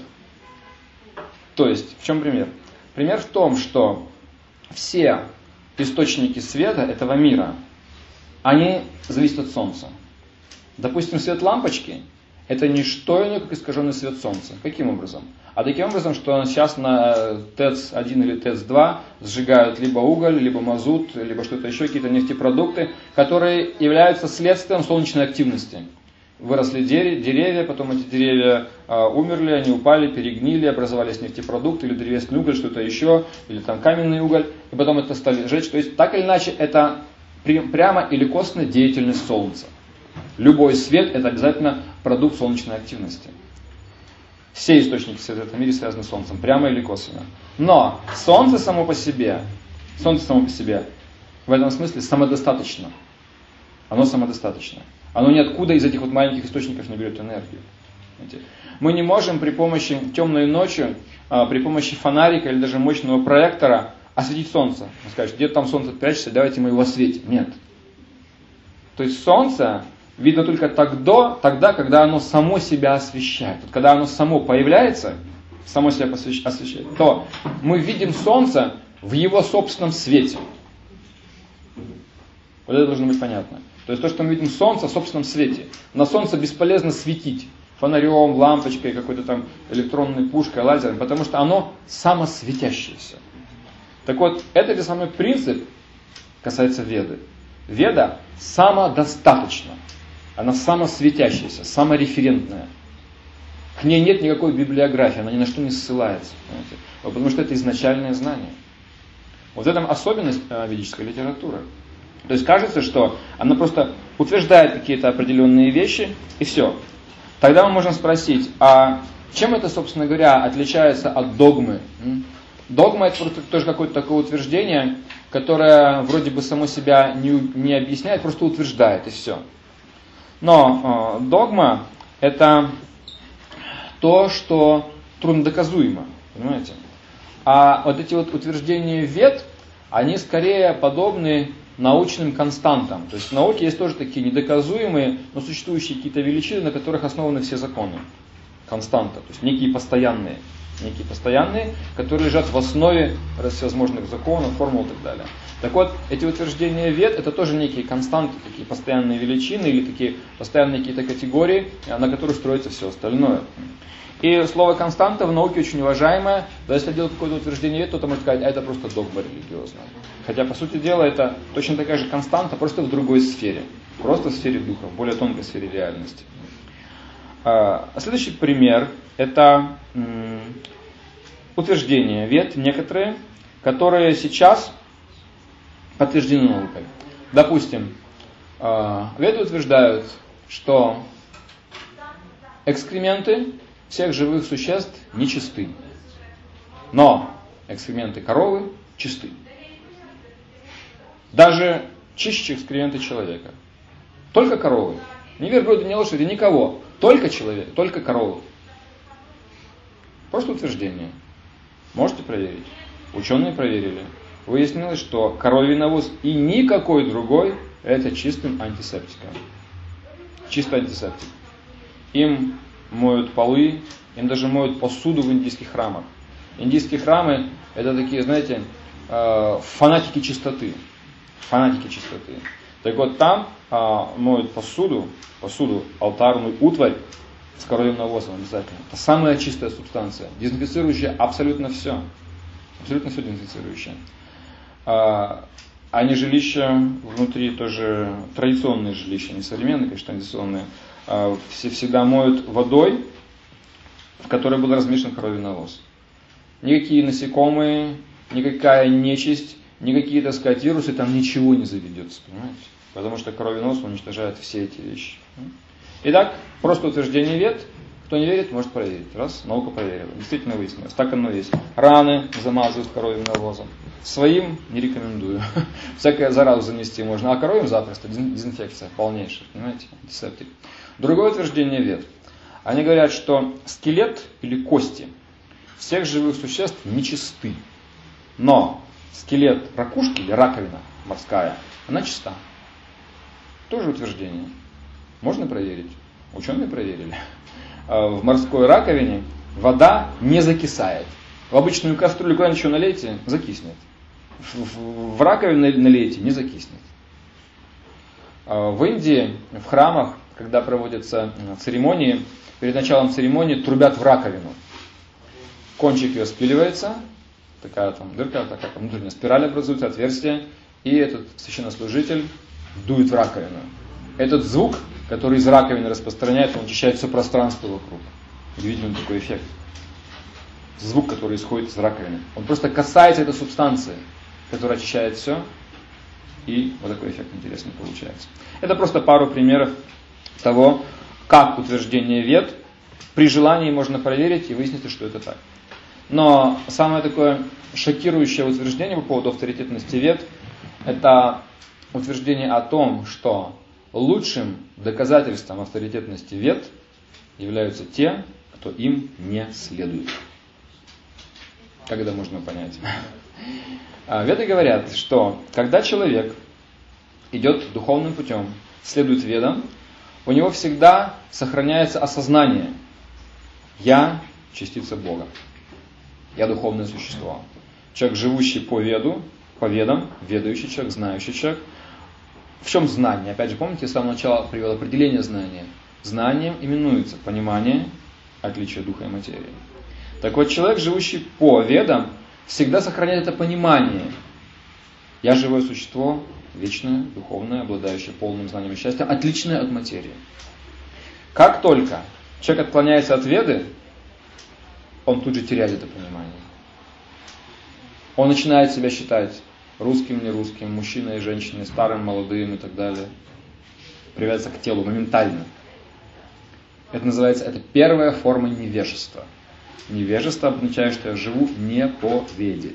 То есть, в чем пример? Пример в том, что все источники света этого мира, они зависят от солнца. Допустим, свет лампочки – это не что иное, как искаженный свет солнца. Каким образом? А таким образом, что сейчас на ТЭЦ-1 или ТЭЦ-2 сжигают либо уголь, либо мазут, либо что-то еще, какие-то нефтепродукты, которые являются следствием солнечной активности. Выросли деревья, потом эти деревья умерли, они упали, перегнили, образовались нефтепродукты, или древесный уголь, что-то еще, или там каменный уголь, и потом это стали сжечь. То есть, так или иначе, это прямо или косвенно деятельность Солнца. Любой свет – это обязательно продукт солнечной активности. Все источники света в этом мире связаны с Солнцем, прямо или косвенно. Но Солнце само по себе в этом смысле самодостаточно. Оно самодостаточно. Оно ниоткуда из этих маленьких источников не берет энергию. Мы не можем при помощи темной ночи при помощи фонарика или даже мощного проектора осветить солнце. Он скажет, где там солнце прячется, давайте мы его осветим. Нет. То есть солнце видно только тогда, когда оно само себя освещает. Вот когда оно само появляется, само себя освещает, то мы видим солнце в его собственном свете. Вот это должно быть понятно. То есть то, что мы видим солнце в собственном свете. На солнце бесполезно светить фонарем, лампочкой, какой-то там электронной пушкой, лазером, потому что оно самосветящееся. Так вот, этот же самый принцип касается Веды. Веда самодостаточна. Она самосветящаяся, самореферентная. К ней нет никакой библиографии, она ни на что не ссылается. Понимаете? Потому что это изначальное знание. Вот в этом особенность ведической литературы. То есть кажется, что она просто утверждает какие-то определенные вещи, и все. Тогда мы можем спросить, а чем это, собственно говоря, отличается от догмы? Догма — это просто тоже какое-то такое утверждение, которое вроде бы само себя не объясняет, просто утверждает, и все. Но догма — это то, что труднодоказуемо, понимаете? А вот эти вот утверждения Вед, они скорее подобны научным константам. То есть в науке есть тоже такие недоказуемые, но существующие какие-то величины, на которых основаны все законы. Константа, то есть некие постоянные, которые лежат в основе всевозможных законов, формул и так далее. Так вот, эти утверждения Вед — это тоже некие константы, такие постоянные величины или такие постоянные какие-то категории, на которых строится все остальное. И слово константа в науке очень уважаемое. Да, если делать какое-то утверждение Вед, то можно сказать, а это просто догма религиозная. Хотя, по сути дела, это точно такая же константа, просто в другой сфере. Просто в сфере духа, в более тонкой сфере реальности. Следующий пример — это утверждения Вед некоторые, которые сейчас подтверждены наукой. Допустим, Веды утверждают, что экскременты всех живых существ нечисты. Но экскременты коровы чисты. Даже чище экскременты человека. Только коровы. Ни верблюда, ни лошади, никого. Только человек, только коровы. Просто утверждение. Можете проверить. Ученые проверили. Выяснилось, что коровий навоз и никакой другой — это чистым антисептиком. Чистый антисептик. Им моют полы, им даже моют посуду в индийских храмах. Индийские храмы — это такие, знаете, фанатики чистоты. Фанатики чистоты. Так вот, там моют посуду, алтарную утварь с коровьим навозом обязательно. Это самая чистая субстанция, дезинфицирующая абсолютно все. Абсолютно все дезинфицирующее. А жилища внутри тоже традиционные жилища, не современные, конечно, традиционные, всегда моют водой, в которой был размешан коровий навоз. Никакие насекомые, никакая нечисть, никакие, так сказать, вирусы, там ничего не заведется, понимаете? Потому что коровий навоз уничтожает все эти вещи. Итак, просто утверждение Вед. Кто не верит, может проверить. Раз, наука проверила. Действительно выяснилось. Так оно есть. Раны замазывают коровьим навозом. Своим не рекомендую. Всякое заразу занести можно. А коровьим запросто. Дезинфекция полнейшая. Понимаете? Антисептик. Другое утверждение Вед. Они говорят, что скелет или кости всех живых существ нечисты. Но скелет ракушки или раковина морская, она чиста. Тоже утверждение. Можно проверить. Ученые проверили. В морской раковине вода не закисает. В обычную кастрюлю куда-нибудь еще налейте, закиснет. В раковину налейте, не закиснет. В Индии, в храмах, когда проводятся церемонии, перед началом церемонии трубят в раковину. Кончик ее спиливается, такая там дырка, такая там внутренняя спираль образуется, отверстие, и этот священнослужитель дует в раковину. Этот звук, который из раковины распространяется, он очищает все пространство вокруг. Удивительный такой эффект. Звук, который исходит из раковины. Он просто касается этой субстанции, которая очищает все. И вот такой эффект интересный получается. Это просто пару примеров того, как утверждение Вед при желании можно проверить и выяснить, что это так. Но самое такое шокирующее утверждение по поводу авторитетности Вед — это утверждение о том, что лучшим доказательством авторитетности Вед являются те, кто им не следует. Как это можно понять? Веды говорят, что когда человек идет духовным путем, следует ведам, у него всегда сохраняется осознание: я частица Бога, я духовное существо. Человек, живущий по ведам, ведающий человек, знающий человек. В чем знание? Опять же, помните, я с самого начала привел определение знания. Знанием именуется понимание отличия духа и материи. Так вот, человек, живущий по ведам, всегда сохраняет это понимание. Я живое существо, вечное, духовное, обладающее полным знанием и счастьем, отличное от материи. Как только человек отклоняется от веды, он тут же теряет это понимание. Он начинает себя считать русским, нерусским, мужчиной и женщиной, старым, молодым и так далее. Привязывается к телу моментально. Это называется, это первая форма невежества. Невежество обозначает, что я живу не по веде.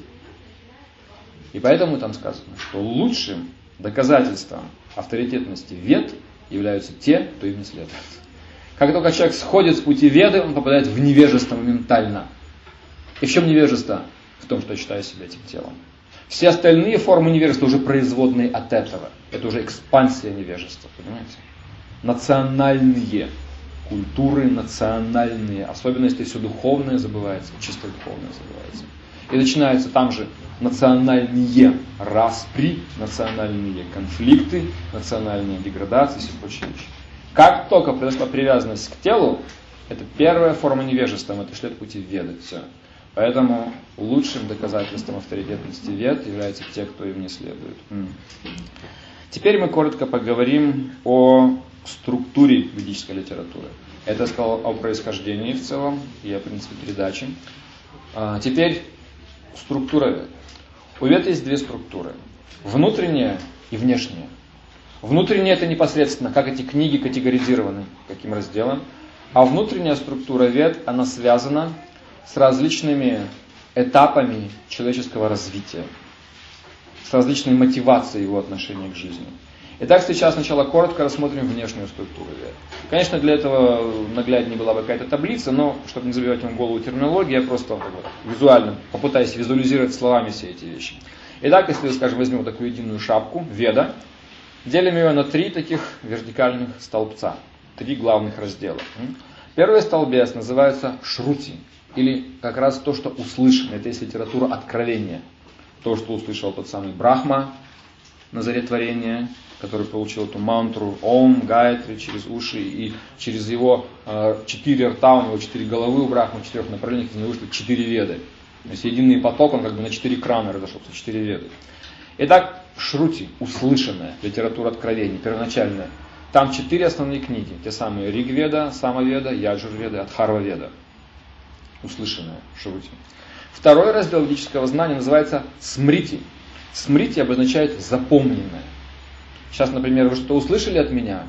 И поэтому там сказано, что лучшим доказательством авторитетности вед являются те, кто им не следует. Как только человек сходит с пути веды, он попадает в невежество моментально. И в чем невежество? В том, что я считаю себя этим телом. Все остальные формы невежества уже производные от этого. Это уже экспансия невежества, понимаете? Национальные культуры, национальные. Особенно если все духовное забывается, чисто духовное забывается. И начинаются там же национальные распри, национальные конфликты, национальные деградации и все прочие вещи. Как только произошла привязанность к телу, это первая форма невежества, это шлет пути веды. Все. Поэтому лучшим доказательством авторитетности вед являются те, кто им не следует. Теперь мы коротко поговорим о структуре ведической литературы. Это я сказал о происхождении в целом и о принципе передачи. Теперь структура вед. У вед есть две структуры. Внутренняя и внешняя. Внутренняя — это непосредственно, как эти книги категоризированы, каким разделом. А внутренняя структура вед, она связана с различными этапами человеческого развития, с различной мотивацией его отношения к жизни. Итак, сейчас сначала коротко рассмотрим внешнюю структуру вед. Конечно, для этого нагляднее была бы какая-то таблица, но, чтобы не забивать вам голову терминологии, я просто визуально попытаюсь визуализировать словами все эти вещи. Итак, если, скажем, возьмем такую единую шапку, веда, делим ее на 3 таких вертикальных столбца, 3 главных раздела. Первый столбец называется шрути, или как раз то, что услышано. Это есть литература откровения. То, что услышал тот самый Брахма на заре творения, который получил эту мантру Ом, Гайатри через уши, и через его 4 рта, у него 4 головы у Брахмы, в 4 направлениях из него вышло 4 веды. То есть единый поток, он как бы на 4 крана разошелся, 4 веды. Итак, шрути, услышанная литература откровений, первоначальная. Там 4 основные книги, те самые Ригведа, Самаведа, Яджурведа, Адхарваведа. Услышанная, шрути. Второй раздел ведического знания называется смрити. Смрити обозначает запомненное. Сейчас, например, вы что-то услышали от меня,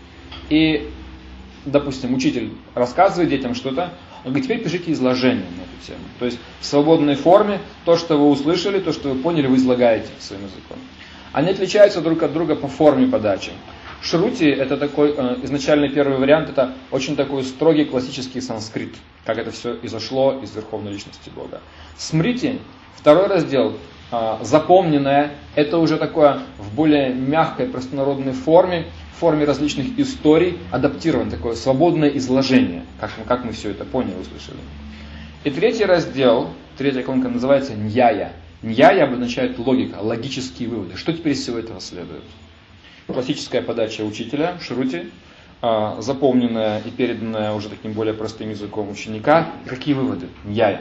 и, допустим, учитель рассказывает детям что-то, он говорит, теперь пишите изложение на эту тему. То есть в свободной форме то, что вы услышали, то, что вы поняли, вы излагаете своим языком. Они отличаются друг от друга по форме подачи. Шрути, это такой изначальный первый вариант, это очень такой строгий классический санскрит, как это все изошло из Верховной Личности Бога. Смрити, второй раздел, запомненное, это уже такое в более мягкой, простонародной форме, в форме различных историй, адаптировано, такое свободное изложение, как мы все это поняли, услышали. И третий раздел, третья колонка называется ньяя. Ньяя обозначает логика, логические выводы. Что теперь из всего этого следует? Классическая подача учителя, шрути, запомненная и переданная уже таким более простым языком ученика. Какие выводы? Ньяя.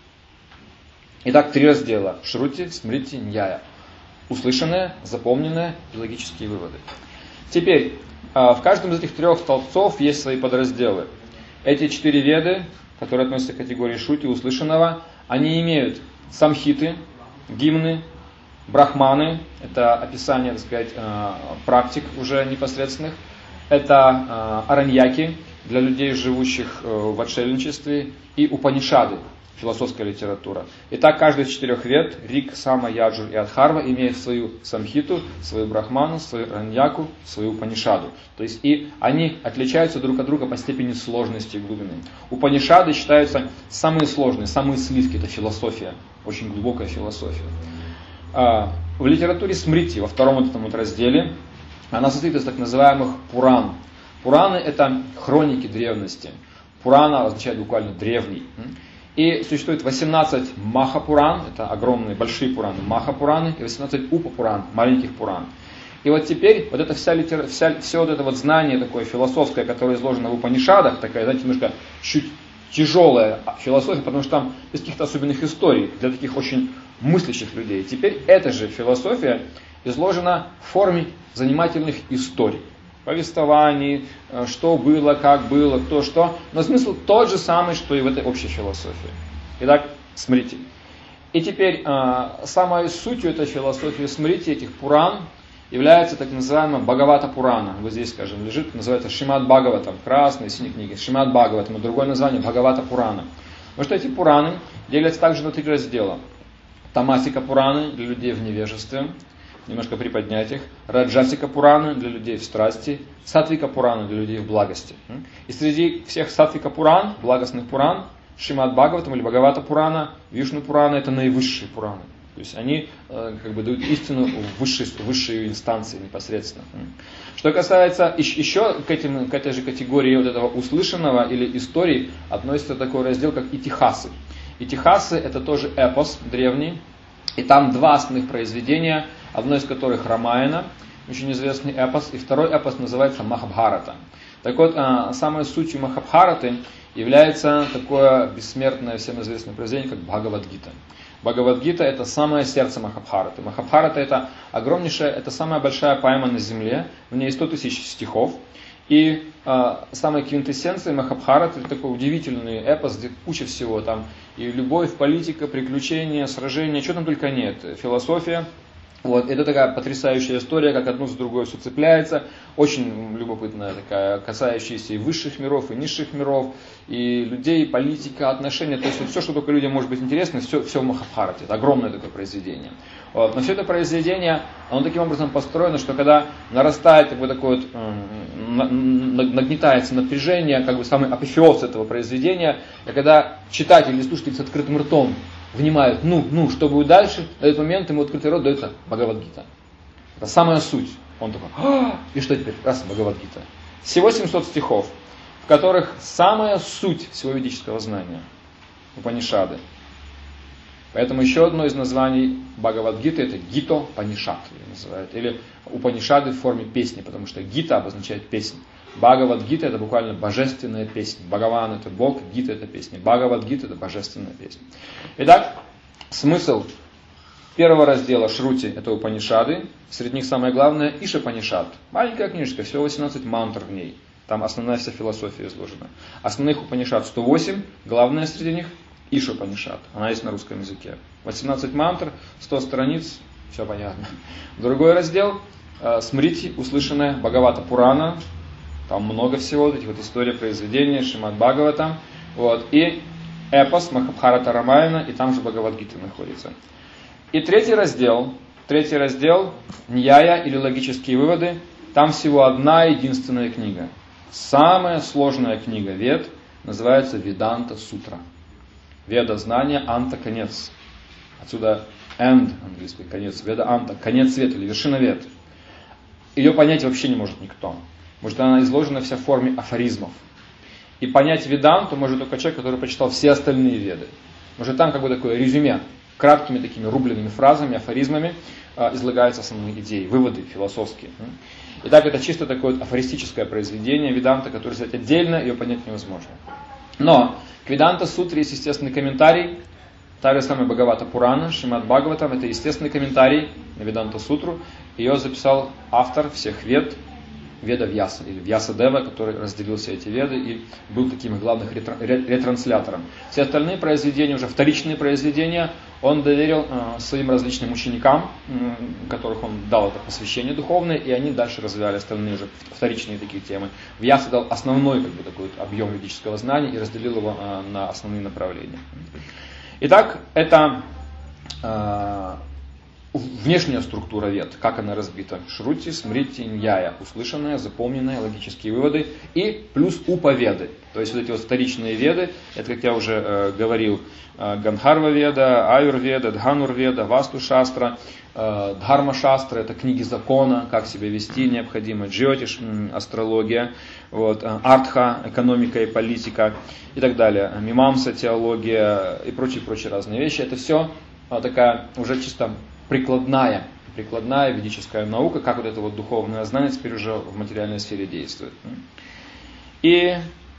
Итак, 3 раздела. Шрути, смрити, ньяя. Услышанное, запомненное и логические выводы. Теперь, в каждом из этих 3 столбцов есть свои подразделы. Эти 4 веды, которые относятся к категории шрути, услышанного, они имеют самхиты, гимны, брахманы, это описание, так сказать, практик уже непосредственных. Это араньяки для людей, живущих в отшельничестве, и упанишады, философская литература. Итак, каждый из 4 вед, Риг, Сама, Яджур и Адхарва, имеет свою самхиту, свою брахману, свою араньяку, свою упанишаду. То есть и они отличаются друг от друга по степени сложности и глубины. Упанишады считаются самые сложные, самые сливки, это философия. очень глубокая философия. В литературе Смрити, во втором вот этом вот разделе, она состоит из так называемых Пуран. Пураны – это хроники древности. Пурана означает буквально древний. И существует 18 Махапуран, это огромные, большие Пураны, Махапураны, и 18 Упапуран, маленьких Пуран. И вот теперь вот это все вот это вот знание такое философское, которое изложено в Упанишадах, такая, знаете, немножко чуть тяжелая философия, потому что там без каких-то особенных историй для таких очень мыслящих людей. Теперь эта же философия изложена в форме занимательных историй. Повествований, что было, как было, кто что. Но смысл тот же самый, что и в этой общей философии. Итак, смотрите. И теперь самой сутью этой философии Смрити, этих Пуран, является так называемая Бхагавата Пурана. Вот здесь, скажем, лежит, называется Шримад Бхагаватам, красные, синие книги. Шримад Бхагаватам, и другое название Бхагавата Пурана. Потому что эти Пураны делятся также на 3 раздела. Тамасика Пураны для людей в невежестве, немножко приподнять их. Раджасика Пураны для людей в страсти. Сатвика Пураны для людей в благости. И среди всех Сатвика Пуран, благостных Пуран, Шримад Бхагаватам или Бхагавата Пурана, Вишну Пурана — это наивысшие Пураны. То есть они как бы дают истину в высшей инстанции непосредственно. Что касается еще к этой же категории вот этого услышанного или истории, относится такой раздел, как Итихасы. Итихасы — это тоже эпос древний. И там 2 основных произведения, одно из которых Рамаяна, очень известный эпос, и второй эпос называется Махабхарата. Так вот, самой сутью Махабхараты является такое бессмертное, всем известное произведение, как Бхагавад-гита. Бхагавад-гита — это самое сердце Махабхараты. Махабхарата — это огромнейшая, это самая большая поэма на земле, в ней 100 000 стихов. И самой квинтэссенцией Махабхараты — это такой удивительный эпос, где куча всего там. И любовь, политика, приключения, сражения, чего там только нет. Философия. Вот, это такая потрясающая история, как одно с другой все цепляется. Очень любопытная такая, касающаяся и высших миров, и низших миров, и людей, политика, отношения. То есть вот все, что только людям может быть интересно, все в Махабхарате. Это огромное такое произведение. Вот, но все это произведение, оно таким образом построено, что когда нарастает такое вот, нагнетается напряжение, как бы самый апофеоз этого произведения, и когда читатель или слушатель с открытым ртом внимают, что будет дальше, в этот момент ему открытый рот дается Бхагавад-гита. Это самая суть. Он такой, и что теперь? Раз, Бхагавад-гита. Всего 700 стихов, в которых самая суть всего ведического знания. Упанишады. Поэтому еще одно из названий Бхагавад-гиты — это Гито-панишат, называют. Или Упанишады в форме песни, потому что Гита обозначает песнь. Бхагавад-гита — это буквально божественная песня. Бхагаван — это Бог, Гита — это песня. Бхагавад-гита — это божественная песня. Итак, смысл первого раздела Шрути — это Упанишады. Среди них самое главное — Иша-панишат. Маленькая книжечка, всего 18 мантр в ней. Там основная вся философия изложена. Основных Упанишад 108, главное среди них — Иша-панишат. Она есть на русском языке. 18 мантр, 100 страниц, все понятно. Другой раздел Смрити, услышанная Бхагавата Пурана. Там много всего, вот эти вот истории, произведения, Шримад Бхагаватам. Вот. И эпос Махабхарата Рамаяна, и там же Бхагавад-гита находится. И третий раздел Ньяя или логические выводы, там всего одна единственная книга. Самая сложная книга Вед называется Веданта Сутра. Веда — знание, анта — конец. Отсюда end, английский, конец. Веда анта, конец света или вершина Вед. Ее понять вообще не может никто. Потому что она изложена вся в форме афоризмов. И понять Веданту может только человек, который прочитал все остальные Веды. Может там как бы такое резюме, краткими такими рубленными фразами, афоризмами излагаются основные идеи, выводы философские. Итак, это чисто такое вот афористическое произведение Веданта, которое взять отдельно, ее понять невозможно. Но к Веданта Сутре есть естественный комментарий, та же самая Бхагавата Пурана, Шримад Бхагаватам, это естественный комментарий на Веданта Сутру. Ее записал автор всех Вед, Веда Вьяса, или Вьясадева, который разделил все эти Веды и был таким главным ретранслятором. Все остальные произведения, уже вторичные произведения, он доверил своим различным ученикам, которых он дал это посвящение духовное, и они дальше развивали остальные уже вторичные такие темы. Вьяса дал основной как бы, такой вот объем ведического знания и разделил его на основные направления. Итак, это внешняя структура вед, как она разбита. Шрути, смрити, ньяя. Услышанное, запомненное, логические выводы. И плюс упаведы. То есть вот эти вот вторичные веды, это, как я уже говорил, Гандхарва-веда, Аюр-веда, Дханур-веда, Васту-шастра, Дхарма-шастра, это книги закона, как себя вести необходимо, Джьотиш, астрология, вот, Артха, экономика и политика и так далее, Мимамса, теология и прочие разные вещи. Это все такая уже чисто прикладная ведическая наука, как вот это вот духовное знание теперь уже в материальной сфере действует. И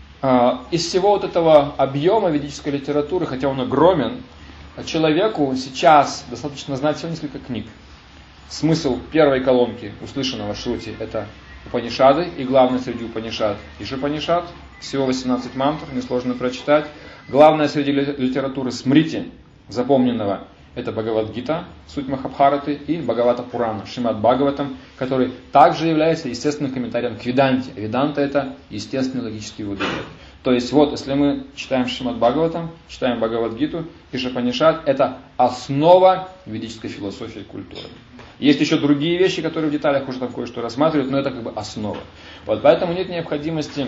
из всего вот этого объема ведической литературы, хотя он огромен, человеку сейчас достаточно знать всего несколько книг. Смысл первой колонки услышанного Шрути — это Упанишады, и главное среди Упанишад — Ишупанишад, всего 18 мантр, несложно прочитать. Главное среди литературы Смрити, запомненного, это Бхагавад-гита, суть Махабхараты, и Бхагавата Пурана, Шримад Бхагаватам, который также является естественным комментарием к Веданте. Веданта — это естественный логический вывод. То есть вот, если мы читаем Шримад Бхагаватам, читаем Бхагавад-гиту, Ишупанишад, это основа ведической философии и культуры. Есть еще другие вещи, которые в деталях уже там кое-что рассматривают, но это как бы основа. Вот, поэтому нет необходимости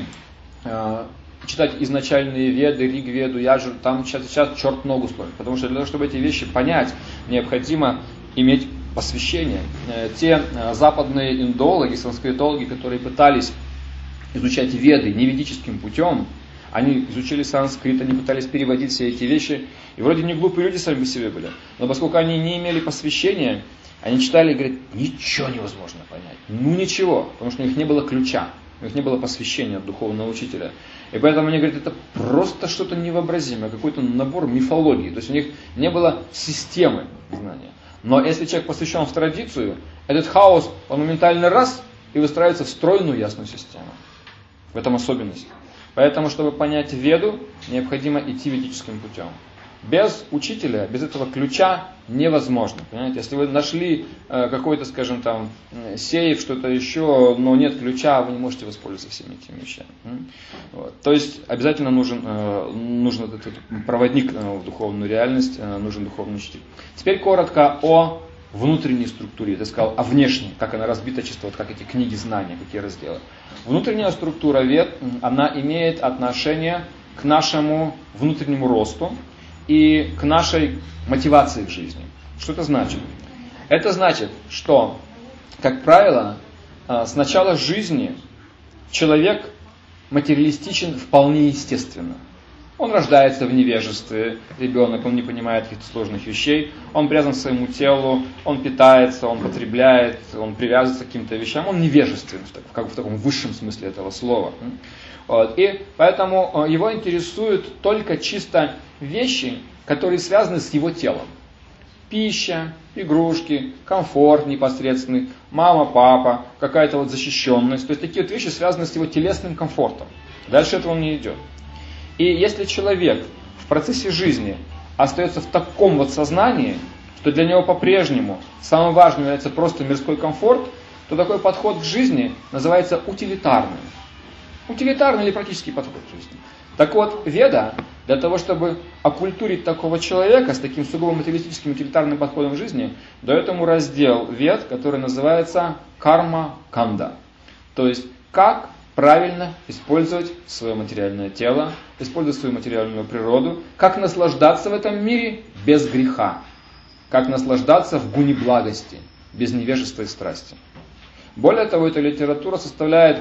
читать изначальные веды, Риг-веду, Яджур, там сейчас черт ногу стоит. Потому что для того, чтобы эти вещи понять, необходимо иметь посвящение. Те западные индологи, санскритологи, которые пытались изучать веды неведическим путем, они изучили санскрит, они пытались переводить все эти вещи, и вроде не глупые люди сами по себе были, но поскольку они не имели посвящения, они читали и говорят, ничего невозможно понять. Ну ничего, потому что у них не было ключа, у них не было посвящения от духовного учителя. И поэтому они говорят, это просто что-то невообразимое, какой-то набор мифологии. То есть у них не было системы знания. Но если человек посвящен в традицию, этот хаос, он моментально раз и выстраивается в стройную ясную систему. В этом особенность. Поэтому, чтобы понять веду, необходимо идти ведическим путем. Без учителя, без этого ключа невозможно. Понимаете? Если вы нашли какой-то, скажем там, сейф, что-то еще, но нет ключа, вы не можете воспользоваться всеми этими вещами. Вот. То есть обязательно нужен этот проводник в духовную реальность, нужен духовный учитель. Теперь коротко о внутренней структуре, ты сказал, о внешней, как она разбита чисто, вот как эти книги знания, какие разделы. Внутренняя структура вед, она имеет отношение к нашему внутреннему росту и к нашей мотивации в жизни. Что это значит? Это значит, что, как правило, с начала жизни человек материалистичен вполне естественно. Он рождается в невежестве, ребенок, он не понимает каких-то сложных вещей, он привязан к своему телу, он питается, он потребляет, он привязывается к каким-то вещам, он невежествен, как в таком высшем смысле этого слова. Вот. И поэтому его интересуют только чисто вещи, которые связаны с его телом. Пища, игрушки, комфорт непосредственный, мама, папа, какая-то вот защищенность. То есть такие вот вещи связаны с его телесным комфортом. Дальше этого он не идет. И если человек в процессе жизни остается в таком вот сознании, что для него по-прежнему самым важным является просто мирской комфорт, то такой подход к жизни называется утилитарным. Утилитарный или практический подход к жизни. Так вот, веда, для того, чтобы оккультурить такого человека с таким сугубо материалистическим утилитарным подходом к жизни, дает ему раздел вед, который называется карма-канда. То есть, как правильно использовать свое материальное тело, использовать свою материальную природу, как наслаждаться в этом мире без греха, как наслаждаться в гуне благости, без невежества и страсти. Более того, эта литература составляет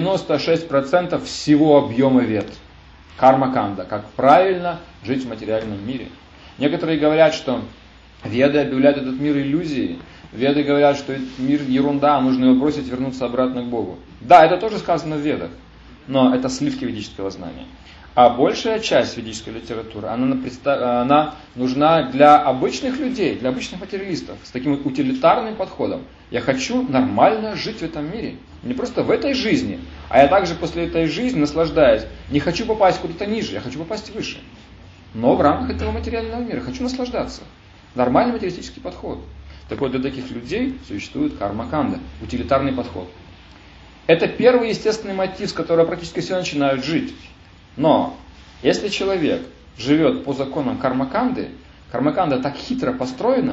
96% всего объема вед. Карма-канда, как правильно жить в материальном мире. Некоторые говорят, что веды объявляют этот мир иллюзией. Веды говорят, что этот мир ерунда, нужно его бросить и вернуться обратно к Богу. Да, это тоже сказано в ведах, но это сливки ведического знания. А большая часть ведической литературы, она нужна для обычных людей, для обычных материалистов, с таким вот утилитарным подходом. Я хочу нормально жить в этом мире. Не просто в этой жизни, а я также после этой жизни наслаждаюсь. Не хочу попасть куда-то ниже, я хочу попасть выше. Но в рамках этого материального мира хочу наслаждаться. Нормальный материалистический подход. Так вот, для таких людей существует карма-канда, утилитарный подход. Это первый естественный мотив, с которого практически все начинают жить. Но если человек живет по законам карма-канды, карма-канда так хитро построена,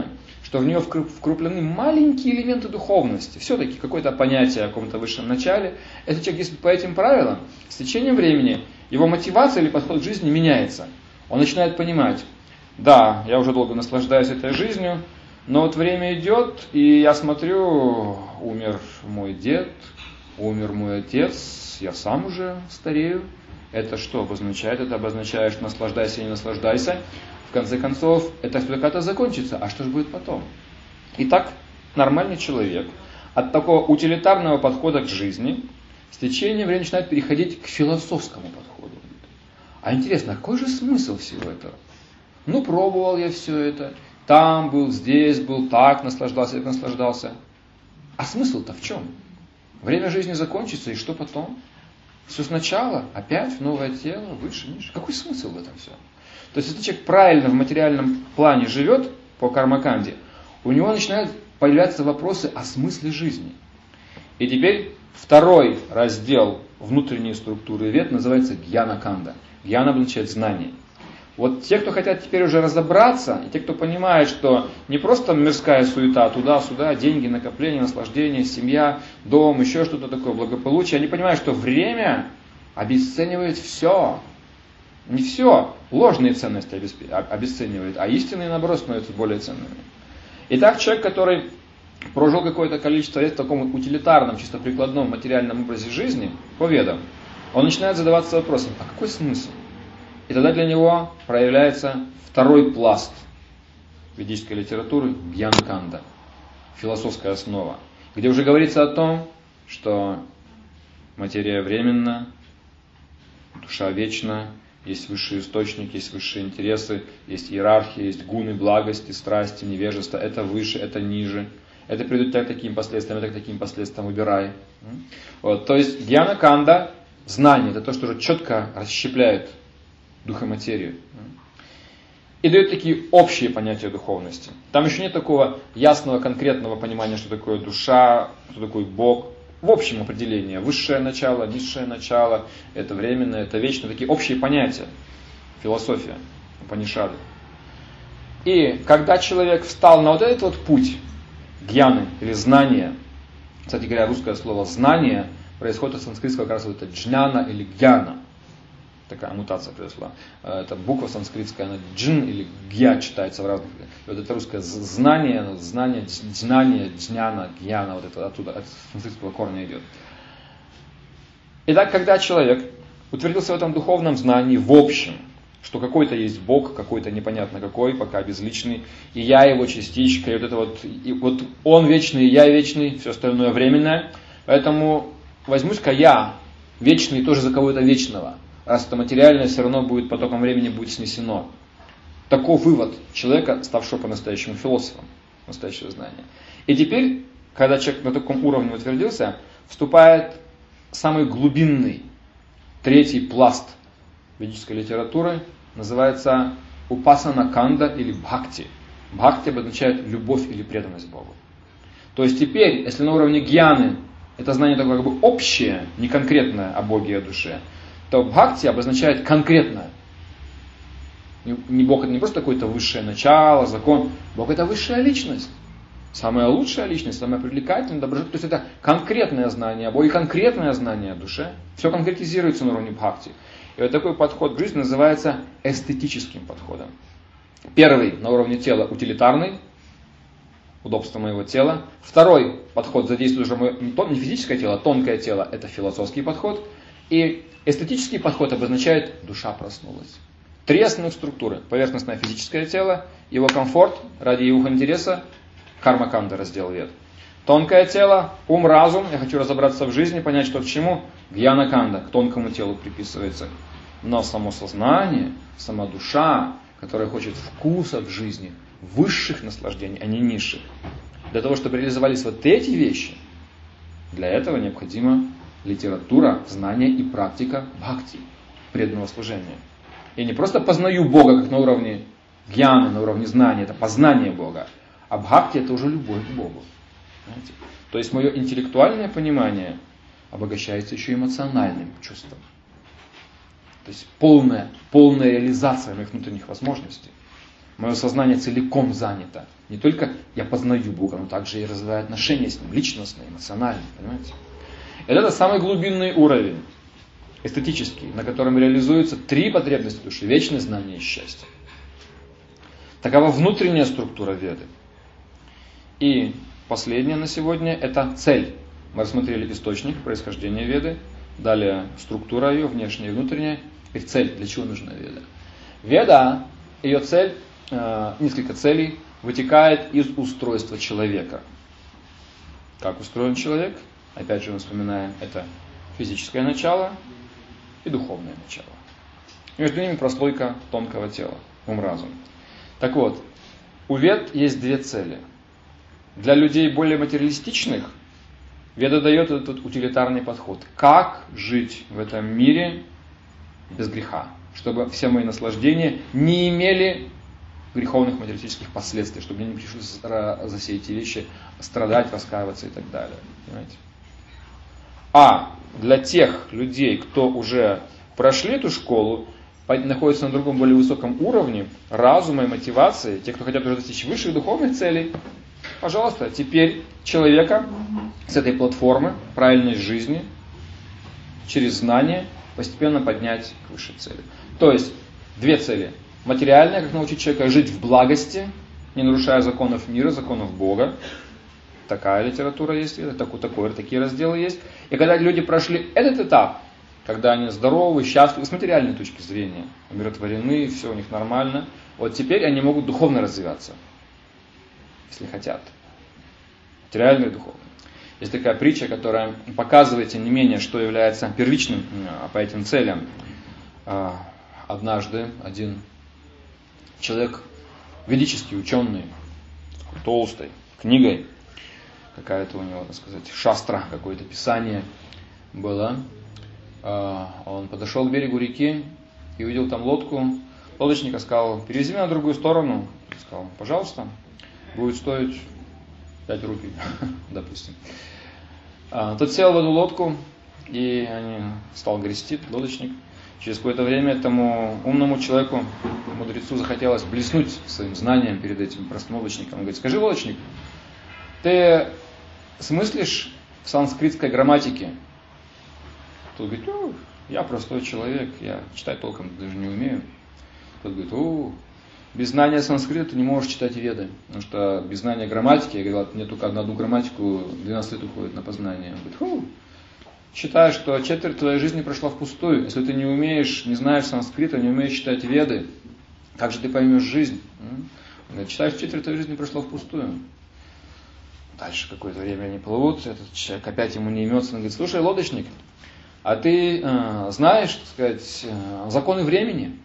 что в нее вкраплены маленькие элементы духовности, все-таки какое-то понятие о каком-то высшем начале, этот человек действует по этим правилам, с течением времени его мотивация или подход к жизни меняется. Он начинает понимать, да, я уже долго наслаждаюсь этой жизнью, но вот время идет, и я смотрю, умер мой дед, умер мой отец, я сам уже старею. Это что обозначает? Это обозначает, что наслаждайся и не наслаждайся. В конце концов, это когда-то закончится. А что же будет потом? Итак, нормальный человек от такого утилитарного подхода к жизни с течением времени начинает переходить к философскому подходу. А интересно, какой же смысл всего этого? Ну, пробовал я все это. Там был, здесь был, так наслаждался, так наслаждался. А смысл-то в чем? Время жизни закончится, и что потом? Все сначала, опять в новое тело, выше, ниже. Какой смысл в этом все? То есть, если человек правильно в материальном плане живет по кармаканде, у него начинают появляться вопросы о смысле жизни. И теперь второй раздел внутренней структуры вед называется гьяна-канда. Гьяна означает знание. Вот те, кто хотят теперь уже разобраться, и те, кто понимает, что не просто мирская суета, туда-сюда, деньги, накопления, наслаждение, семья, дом, еще что-то такое, благополучие, они понимают, что время обесценивает все. Не все ложные ценности обесценивает, а истинные, наоборот, становятся более ценными. Итак, человек, который прожил какое-то количество лет в таком утилитарном, чисто прикладном материальном образе жизни, по ведам, он начинает задаваться вопросом, а какой смысл? И тогда для него проявляется второй пласт ведической литературы – гьяна-канда, философская основа, где уже говорится о том, что материя временна, душа вечна, есть высший источник, есть высшие интересы, есть иерархия, есть гуны, благости, страсти, невежество, это выше, это ниже. Это приведет тебя к таким последствиям, это к таким последствиям, выбирай. Вот, то есть гьяна-канда, знание, это то, что уже четко расщепляет дух и материю. И дает такие общие понятия духовности. Там еще нет такого ясного, конкретного понимания, что такое душа, что такое Бог. В общем определении. Высшее начало, низшее начало, это временное, это вечное. Такие общие понятия. Философия, Упанишады. И когда человек встал на вот этот вот путь гьяны или знания, кстати говоря, русское слово знание происходит от санскритского как раз вот это джняна или гьяна. Такая мутация произошла. Это буква санскритская, она джин или гья читается в разных. И вот это русское знание, джняна, гьяна, вот это оттуда, от санскритского корня идет. Итак, когда человек утвердился в этом духовном знании в общем, что какой-то есть Бог, какой-то непонятно какой, пока безличный, и я его частичка, и вот это вот, и вот он вечный, и я вечный, все остальное временное, поэтому возьмусь-ка я вечный тоже за кого-то вечного. Раз это материальное, все равно будет потоком времени будет снесено. Таков вывод человека, ставшего по-настоящему философом, настоящего знания. И теперь, когда человек на таком уровне утвердился, вступает самый глубинный, третий пласт ведической литературы, называется упасана-канда или бхакти. Бхакти обозначает любовь или преданность Богу. То есть теперь, если на уровне гьяны это знание такое как бы общее, не конкретное о Боге и о душе, то бхакти обозначает конкретное. Бог это не просто какое-то высшее начало, закон. Бог это высшая личность. Самая лучшая личность, самая привлекательная, доброжелательная. То есть это конкретное знание о Боге, конкретное знание о душе. Все конкретизируется на уровне бхакти. И вот такой подход к жизни называется эстетическим подходом. Первый на уровне тела утилитарный, удобство моего тела. Второй подход задействует уже не физическое тело, а тонкое тело. Это философский подход. И эстетический подход обозначает душа проснулась. Три основных структуры. Поверхностное физическое тело, его комфорт, ради его интереса, карма-канда, раздел вед. Тонкое тело, ум, разум, я хочу разобраться в жизни, понять, что к чему, гьяна-канда, к тонкому телу приписывается. Но само сознание, сама душа, которая хочет вкуса в жизни, высших наслаждений, а не низших. Для того, чтобы реализовались вот эти вещи, для этого необходима литература, знание и практика бхакти, преданного служения. Я не просто познаю Бога, как на уровне гьяны, на уровне знания, это познание Бога, а бхакти это уже любовь к Богу. Понимаете? То есть мое интеллектуальное понимание обогащается еще эмоциональным чувством. То есть полная реализация моих внутренних возможностей. Мое сознание целиком занято. Не только я познаю Бога, но также и развиваю отношения с Ним, личностные, эмоциональные. Понимаете? Это самый глубинный уровень, эстетический, на котором реализуются 3 потребности души: вечное знание и счастье. Такова внутренняя структура Веды. И последнее на сегодня – это цель. Мы рассмотрели источник происхождения Веды, далее структура ее, внешняя и внутренняя. Теперь цель, для чего нужна Веда. Веда, ее цель, несколько целей, вытекает из устройства человека. Как устроен человек? Опять же мы вспоминаем, это физическое начало и духовное начало. Между ними прослойка тонкого тела, ум-разум. Так вот, у Вед есть 2 цели. Для людей более материалистичных Веда дает этот утилитарный подход. Как жить в этом мире без греха, чтобы все мои наслаждения не имели греховных материалистических последствий, чтобы мне не пришлось за все эти вещи страдать, раскаиваться и так далее. Понимаете? А для тех людей, кто уже прошли эту школу, находятся на другом, более высоком уровне разума и мотивации, те, кто хотят уже достичь высших духовных целей, пожалуйста, теперь человека с этой платформы правильной жизни через знание постепенно поднять к высшей цели. То есть 2 цели. Материальная, как научить человека жить в благости, не нарушая законов мира, законов Бога. Такая литература есть, такие разделы есть. И когда люди прошли этот этап, когда они здоровы, счастливы, с материальной точки зрения, умиротворены, все у них нормально, вот теперь они могут духовно развиваться, если хотят. Материально и духовно. Есть такая притча, которая показывает, тем не менее, что является первичным по этим целям. Однажды один человек, ведический ученый, такой толстой книгой, какая-то у него, так сказать, шастра, какое-то писание было. Он подошел к берегу реки и увидел там лодку. Лодочник сказал: перевези меня на другую сторону. Он сказал: пожалуйста, будет стоить 5 рупий, допустим. Тот сел в эту лодку, и стал грести, лодочник. Через какое-то время этому умному человеку, мудрецу, захотелось блеснуть своим знанием перед этим простым лодочником. Он говорит: скажи, лодочник, ты смыслишь в санскритской грамматике? Тот говорит: я простой человек, я читать толком даже не умею. Тот говорит: без знания санскрита ты не можешь читать Веды, потому что без знания грамматики, я говорил, мне только на одну грамматику 12 лет уходит на познание. Он говорит: считай, что четверть твоей жизни прошла впустую. Если ты не умеешь, не знаешь санскрита, не умеешь читать Веды, как же ты поймешь жизнь? Он говорит: считай, что четверть твоей жизни прошла впустую. Дальше какое-то время они плывут, этот человек опять ему не имется, он говорит: слушай, лодочник, а ты знаешь, так сказать, законы времени?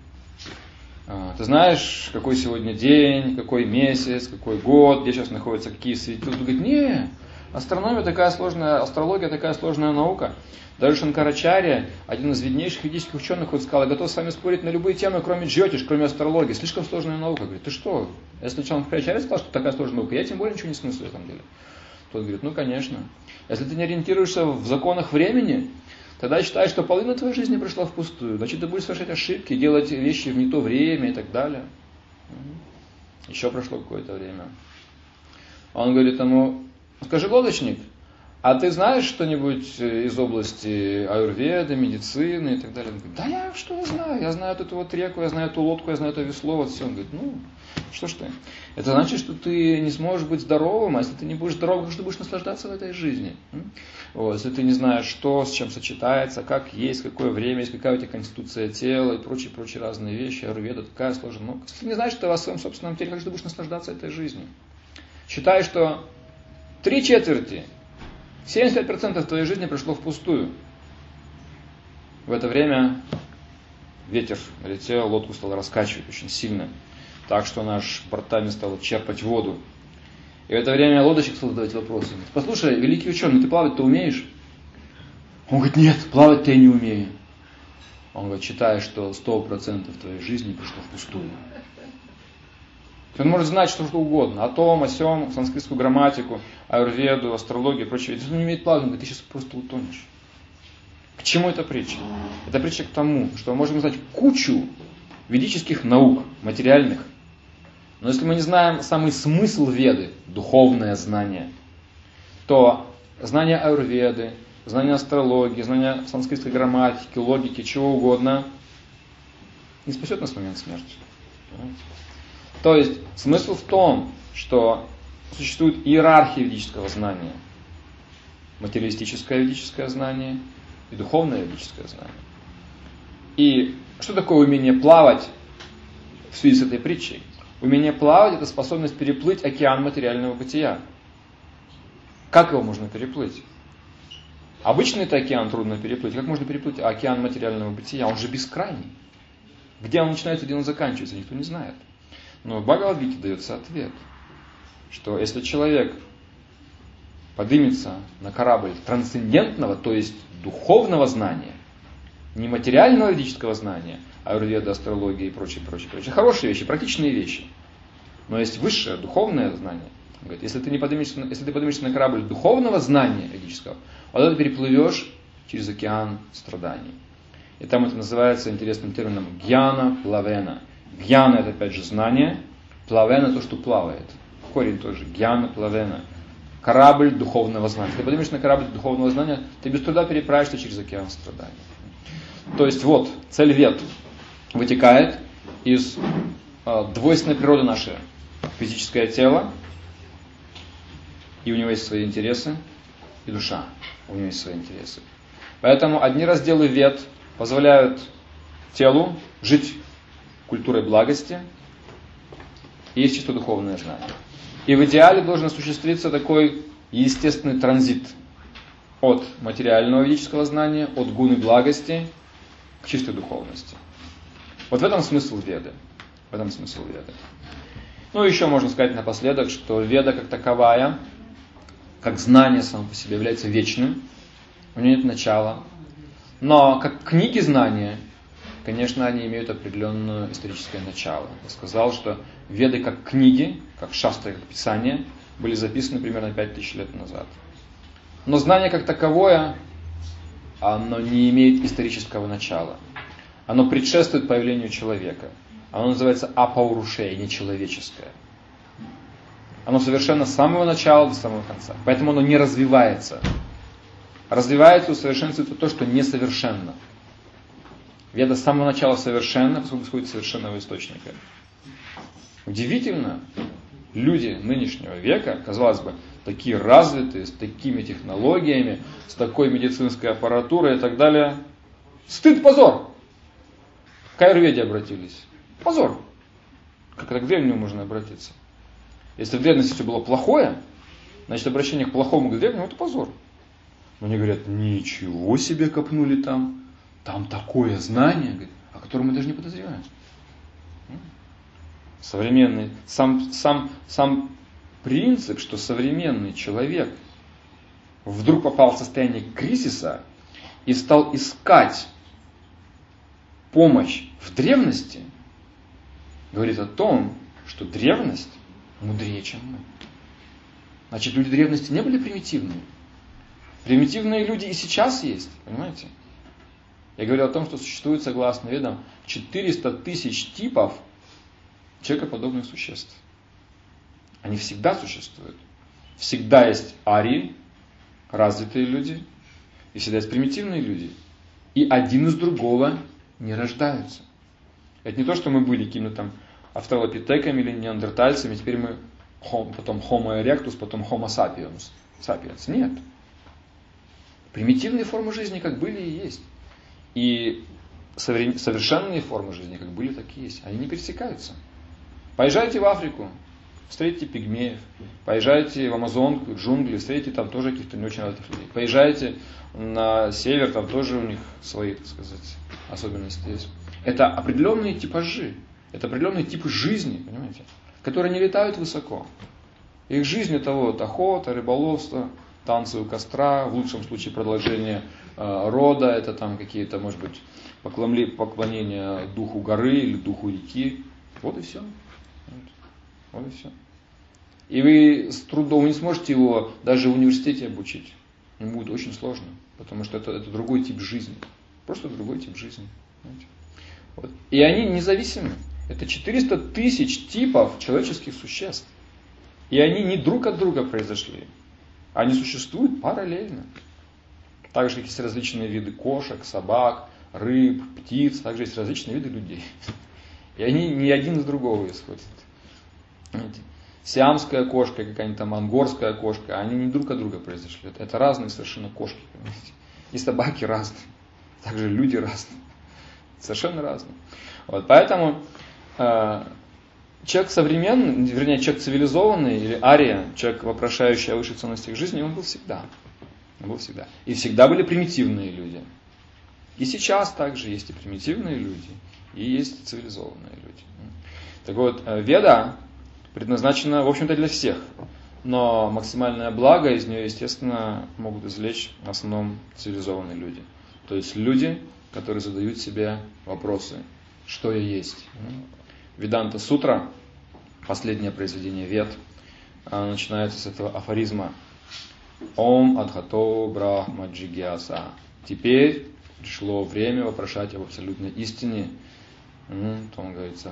Ты знаешь, какой сегодня день, какой месяц, какой год, где сейчас находятся какие светила? Он говорит: не, астрология такая сложная наука. Даже Шанкарачарья, один из виднейших ведических ученых, сказал: я готов с вами спорить на любые темы, кроме джьотиш, кроме астрологии. Слишком сложная наука. Говорит: ты что? Если Шанкарачарья сказал, что такая сложная наука, я тем более ничего не смыслю в этом деле. Тот говорит: ну конечно. Если ты не ориентируешься в законах времени, тогда считай, что половина твоей жизни прошла впустую. Значит, ты будешь совершать ошибки, делать вещи в не то время и так далее. Еще прошло какое-то время. Он говорит ему: скажи, лодочник, а ты знаешь что-нибудь из области аюрведы, медицины и так далее? Он говорит: да я что знаю? Я знаю эту вот реку, я знаю эту лодку, я знаю это весло, вот все. Он говорит: ну, что ж ты? Это значит, что ты не сможешь быть здоровым, а если ты не будешь здоровым, как же ты будешь наслаждаться в этой жизни? Вот, если ты не знаешь, что с чем сочетается, как есть, какое время есть, какая у тебя конституция тела и прочие разные вещи, аюрведа такая сложная. Но если ты не знаешь, что о своем собственном теле, как же ты будешь наслаждаться этой жизнью? Считай, что 3/4, 75% твоей жизни прошло впустую. В это время ветер налетел, лодку стал раскачивать очень сильно, так что наш бортами стал черпать воду. И в это время лодочник стал задавать вопросы. Говорит: послушай, великий ученый, ты плавать-то умеешь? Он говорит: нет, плавать-то я не умею. Он говорит: считай, что 100% твоей жизни прошло впустую. Он может знать что угодно, о том, о сём, санскритскую грамматику, аюрведу, астрологию и прочее. Если он не умеет плавать, он говорит: ты сейчас просто утонешь. К чему эта притча? Это притча к тому, что мы можем знать кучу ведических наук, материальных, Но если мы не знаем самый смысл Веды, духовное знание, то знание аюрведы, знание астрологии, знание санскритской грамматики, логики, чего угодно, не спасет нас в момент смерти. Понимаете? То есть смысл в том, что существует иерархия ведического знания. Материалистическое ведическое знание и духовное ведическое знание. И что такое умение плавать в связи с этой притчей? Умение плавать – это способность переплыть океан материального бытия. Как его можно переплыть? Обычно это океан трудно переплыть. Как можно переплыть океан материального бытия? Он же бескрайний. Где он начинается, где он заканчивается, никто не знает. Но в Бхагавад-гите дается ответ, что если человек поднимется на корабль трансцендентного, то есть духовного знания, не материального ведического знания, аюрведа, астрология и прочее, хорошие вещи, практичные вещи, но есть высшее духовное знание. Он говорит, если ты поднимешься на корабль духовного знания ведического, вот ты переплывешь через океан страданий. И там это называется интересным термином гьяна плавена. Гьяна это опять же знание, плавена то, что плавает. Корень тоже гьяна плавена. Корабль духовного знания. Если ты поднимешься на корабль духовного знания, ты без труда переправишься через океан страданий. То есть вот, цель Вед вытекает из двойственной природы нашей. Физическое тело, и у него есть свои интересы, и душа, у него есть свои интересы. Поэтому одни разделы Вед позволяют телу жить культурой благости, и есть чисто духовное знание. И в идеале должен осуществиться такой естественный транзит от материального ведического знания, от гуны благости к чистой духовности. Вот в этом смысл Веды. В этом смысл Веды. Ну, еще можно сказать напоследок, что Веда как таковая, как знание само по себе, является вечным. У нее нет начала. Но как книги знания, конечно, они имеют определенное историческое начало. Я сказал, что Веды как книги, как шастры, как писания, были записаны примерно 5000 лет назад. Но знание как таковое, оно не имеет исторического начала. Оно предшествует появлению человека. Оно называется апаурушея, нечеловеческое. Оно совершенно с самого начала до самого конца. Поэтому оно не развивается. Развивается и усовершенствуется то, что несовершенно. Веда с самого начала совершенна, поскольку исходит из совершенного источника. Удивительно, люди нынешнего века, казалось бы, такие развитые, с такими технологиями, с такой медицинской аппаратурой и так далее. Стыд, позор! К аюрведе обратились. Позор! Как это к древнему можно обратиться? Если в древности все было плохое, значит обращение к плохому, к древнему, это позор. Но они говорят, ничего себе копнули там. Там такое знание, говорит, о котором мы даже не подозреваем. Современный, сам принцип, что современный человек вдруг попал в состояние кризиса и стал искать помощь в древности, говорит о том, что древность мудрее, чем мы. Значит, люди древности не были примитивными. Примитивные люди и сейчас есть, понимаете? Я говорю о том, что существует, согласно Ведам, 400 тысяч типов человекоподобных существ. Они всегда существуют. Всегда есть арии, развитые люди, и всегда есть примитивные люди. И один из другого не рождаются. Это не то, что мы были какими-то там австралопитеками или неандертальцами, теперь мы потом Homo erectus, потом Homo sapiens. Нет. Примитивные формы жизни как были и есть. И совершенные формы жизни как были, так и есть. Они не пересекаются. Поезжайте в Африку, встретите пигмеев. Поезжайте в Амазонку, в джунгли, встретите там тоже каких-то не очень развитых людей. Поезжайте на север, там тоже у них свои, так сказать, особенности есть. Это определенные типажи. Это определенные типы жизни, понимаете, которые не летают высоко. Их жизнь это вот охота, рыболовство, танцы у костра, в лучшем случае продолжение рода, это там какие-то, может быть, поклонения духу горы или духу реки. Вот и все. Вот и все. И вы с трудом не сможете его даже в университете обучить. Ему будет очень сложно, потому что это другой тип жизни. Просто другой тип жизни. Вот. И они независимы. Это 400 тысяч типов человеческих существ. И они не друг от друга произошли. Они существуют параллельно. Так же, как есть различные виды кошек, собак, рыб, птиц, также есть различные виды людей. И они не один из другого исходят. Сиамская кошка, какая-нибудь там ангорская кошка, они не друг от друга произошли. Это разные совершенно кошки. Понимаете? И собаки разные. Также люди разные. Совершенно разные. Вот, поэтому человек современный, вернее, человек цивилизованный, или ария, человек, вопрошающий о высших ценностях жизни, он был всегда. Он был всегда. И всегда были примитивные люди. И сейчас также есть и примитивные люди, и есть цивилизованные люди. Так вот, Веда предназначена, в общем-то, для всех. Но максимальное благо из нее, естественно, могут извлечь в основном цивилизованные люди. То есть люди, которые задают себе вопросы, что я есть. Веданта Сутра, последнее произведение Вед, начинается с этого афоризма. Ом адхато брахма джигьяса. Теперь пришло время вопрошать об абсолютной истине. Там говорится,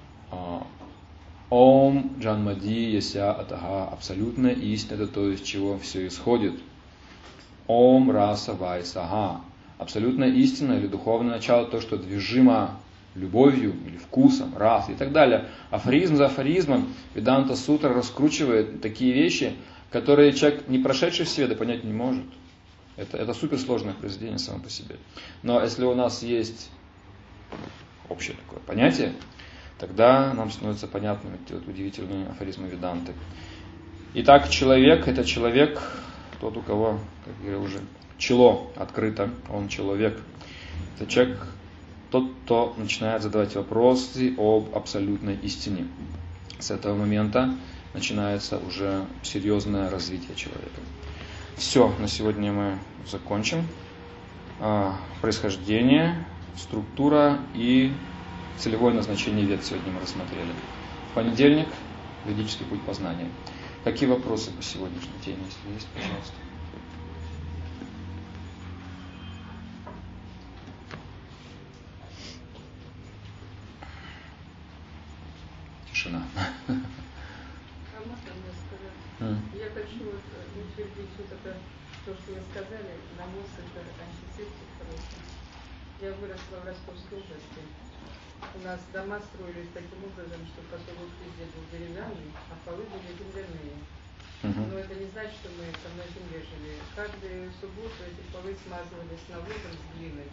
Ом джанмади яся атага. Абсолютная истина, это то, из чего все исходит. Ом раса вайсага. Абсолютная истина или духовное начало, то, что движимо любовью или вкусом, расой и так далее. Афоризм за афоризмом Веданта Сутра раскручивает такие вещи, которые человек, не прошедший в Веды, понять не может. Это суперсложное произведение само по себе. Но если у нас есть общее такое понятие, тогда нам становятся понятными эти вот удивительные афоризмы Веданты. Итак, человек – это человек, тот, у кого, как я уже, чело открыто, он человек. Это человек, тот, кто начинает задавать вопросы об абсолютной истине. С этого момента начинается уже серьезное развитие человека. Все, на сегодня мы закончим. Происхождение, структура и целевое назначение Вед сегодня мы рассмотрели. В понедельник – ведический путь познания. Какие вопросы по сегодняшней теме, если есть, пожалуйста. Тишина. А можно мне сказать? Я хочу утвердить вот это, то, что вы сказали, навоз это антисептик хороший. Я выросла в Ростовской области. У нас дома строились таким образом, что потолок везде был деревянный, а полы были земляные. Но это не значит, что мы там на земле жили. Каждую субботу эти полы смазывались навозом с глиной.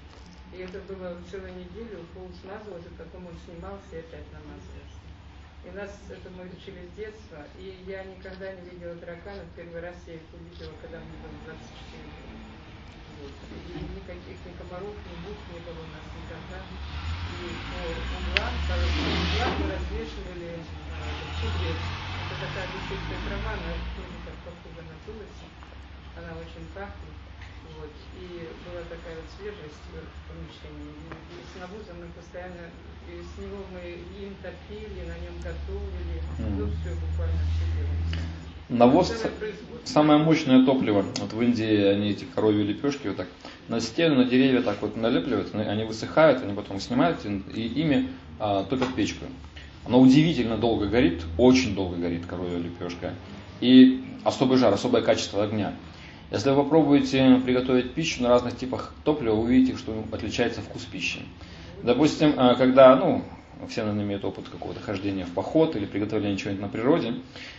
И это было целую неделю, пол смазывался, потом он снимался и опять намазывался. И нас этому учили с детства. И я никогда не видела тараканов. Первый раз я их увидела, когда мне было 24 года. Вот. И никаких ни комаров, ни мух не было у нас никогда. И по углам мы развешивали чебрец. Это такая душистая трава, она тоже так похожа на тулосе. Она очень пахнет. Вот. И была такая вот свежесть в помещении. И с навозом мы постоянно, и с него мы им топили, на нем готовили. Ну, все буквально все делали. Навоз – самое мощное топливо. Вот в Индии они эти коровьи лепешки вот так на стену, на деревья так вот налепливают, они высыхают, они потом снимают и ими топят печку. Она удивительно долго горит, очень долго горит коровья лепешка. И особый жар, особое качество огня. Если вы попробуете приготовить пищу на разных типах топлива, вы увидите, что отличается вкус пищи. Допустим, когда, все, наверное, имеют опыт какого-то хождения в поход или приготовления чего-нибудь на природе,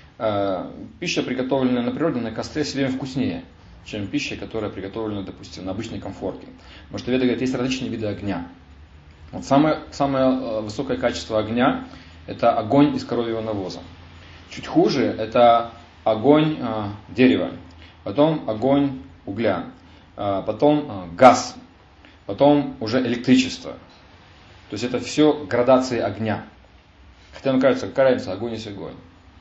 пища, приготовленная на природе, на костре, все время вкуснее, чем пища, которая приготовлена, допустим, на обычной комфорке. Потому что Веда говорит, есть различные виды огня. Вот самое высокое качество огня – это огонь из коровьего навоза. Чуть хуже – это огонь дерева, потом огонь угля, потом газ, потом уже электричество. То есть это все градации огня. Хотя, кажется, какая разница, огонь есть огонь.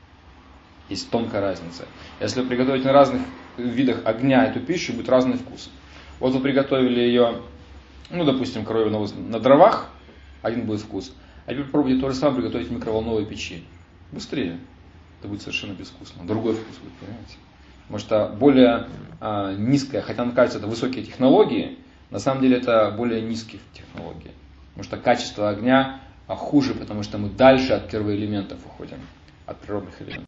Есть тонкая разница. Если вы приготовите на разных видах огня эту пищу, будет разный вкус. Вот вы приготовили ее, допустим, коровью навоз на дровах, один будет вкус. А теперь попробуйте то же самое приготовить в микроволновой печи. Быстрее. Это будет совершенно безвкусно. Другой вкус будет, понимаете? Потому что более низкая, хотя нам кажется, это высокие технологии, на самом деле это более низкие технологии. Потому что качество огня хуже, потому что мы дальше от первоэлементов уходим, от природных элементов.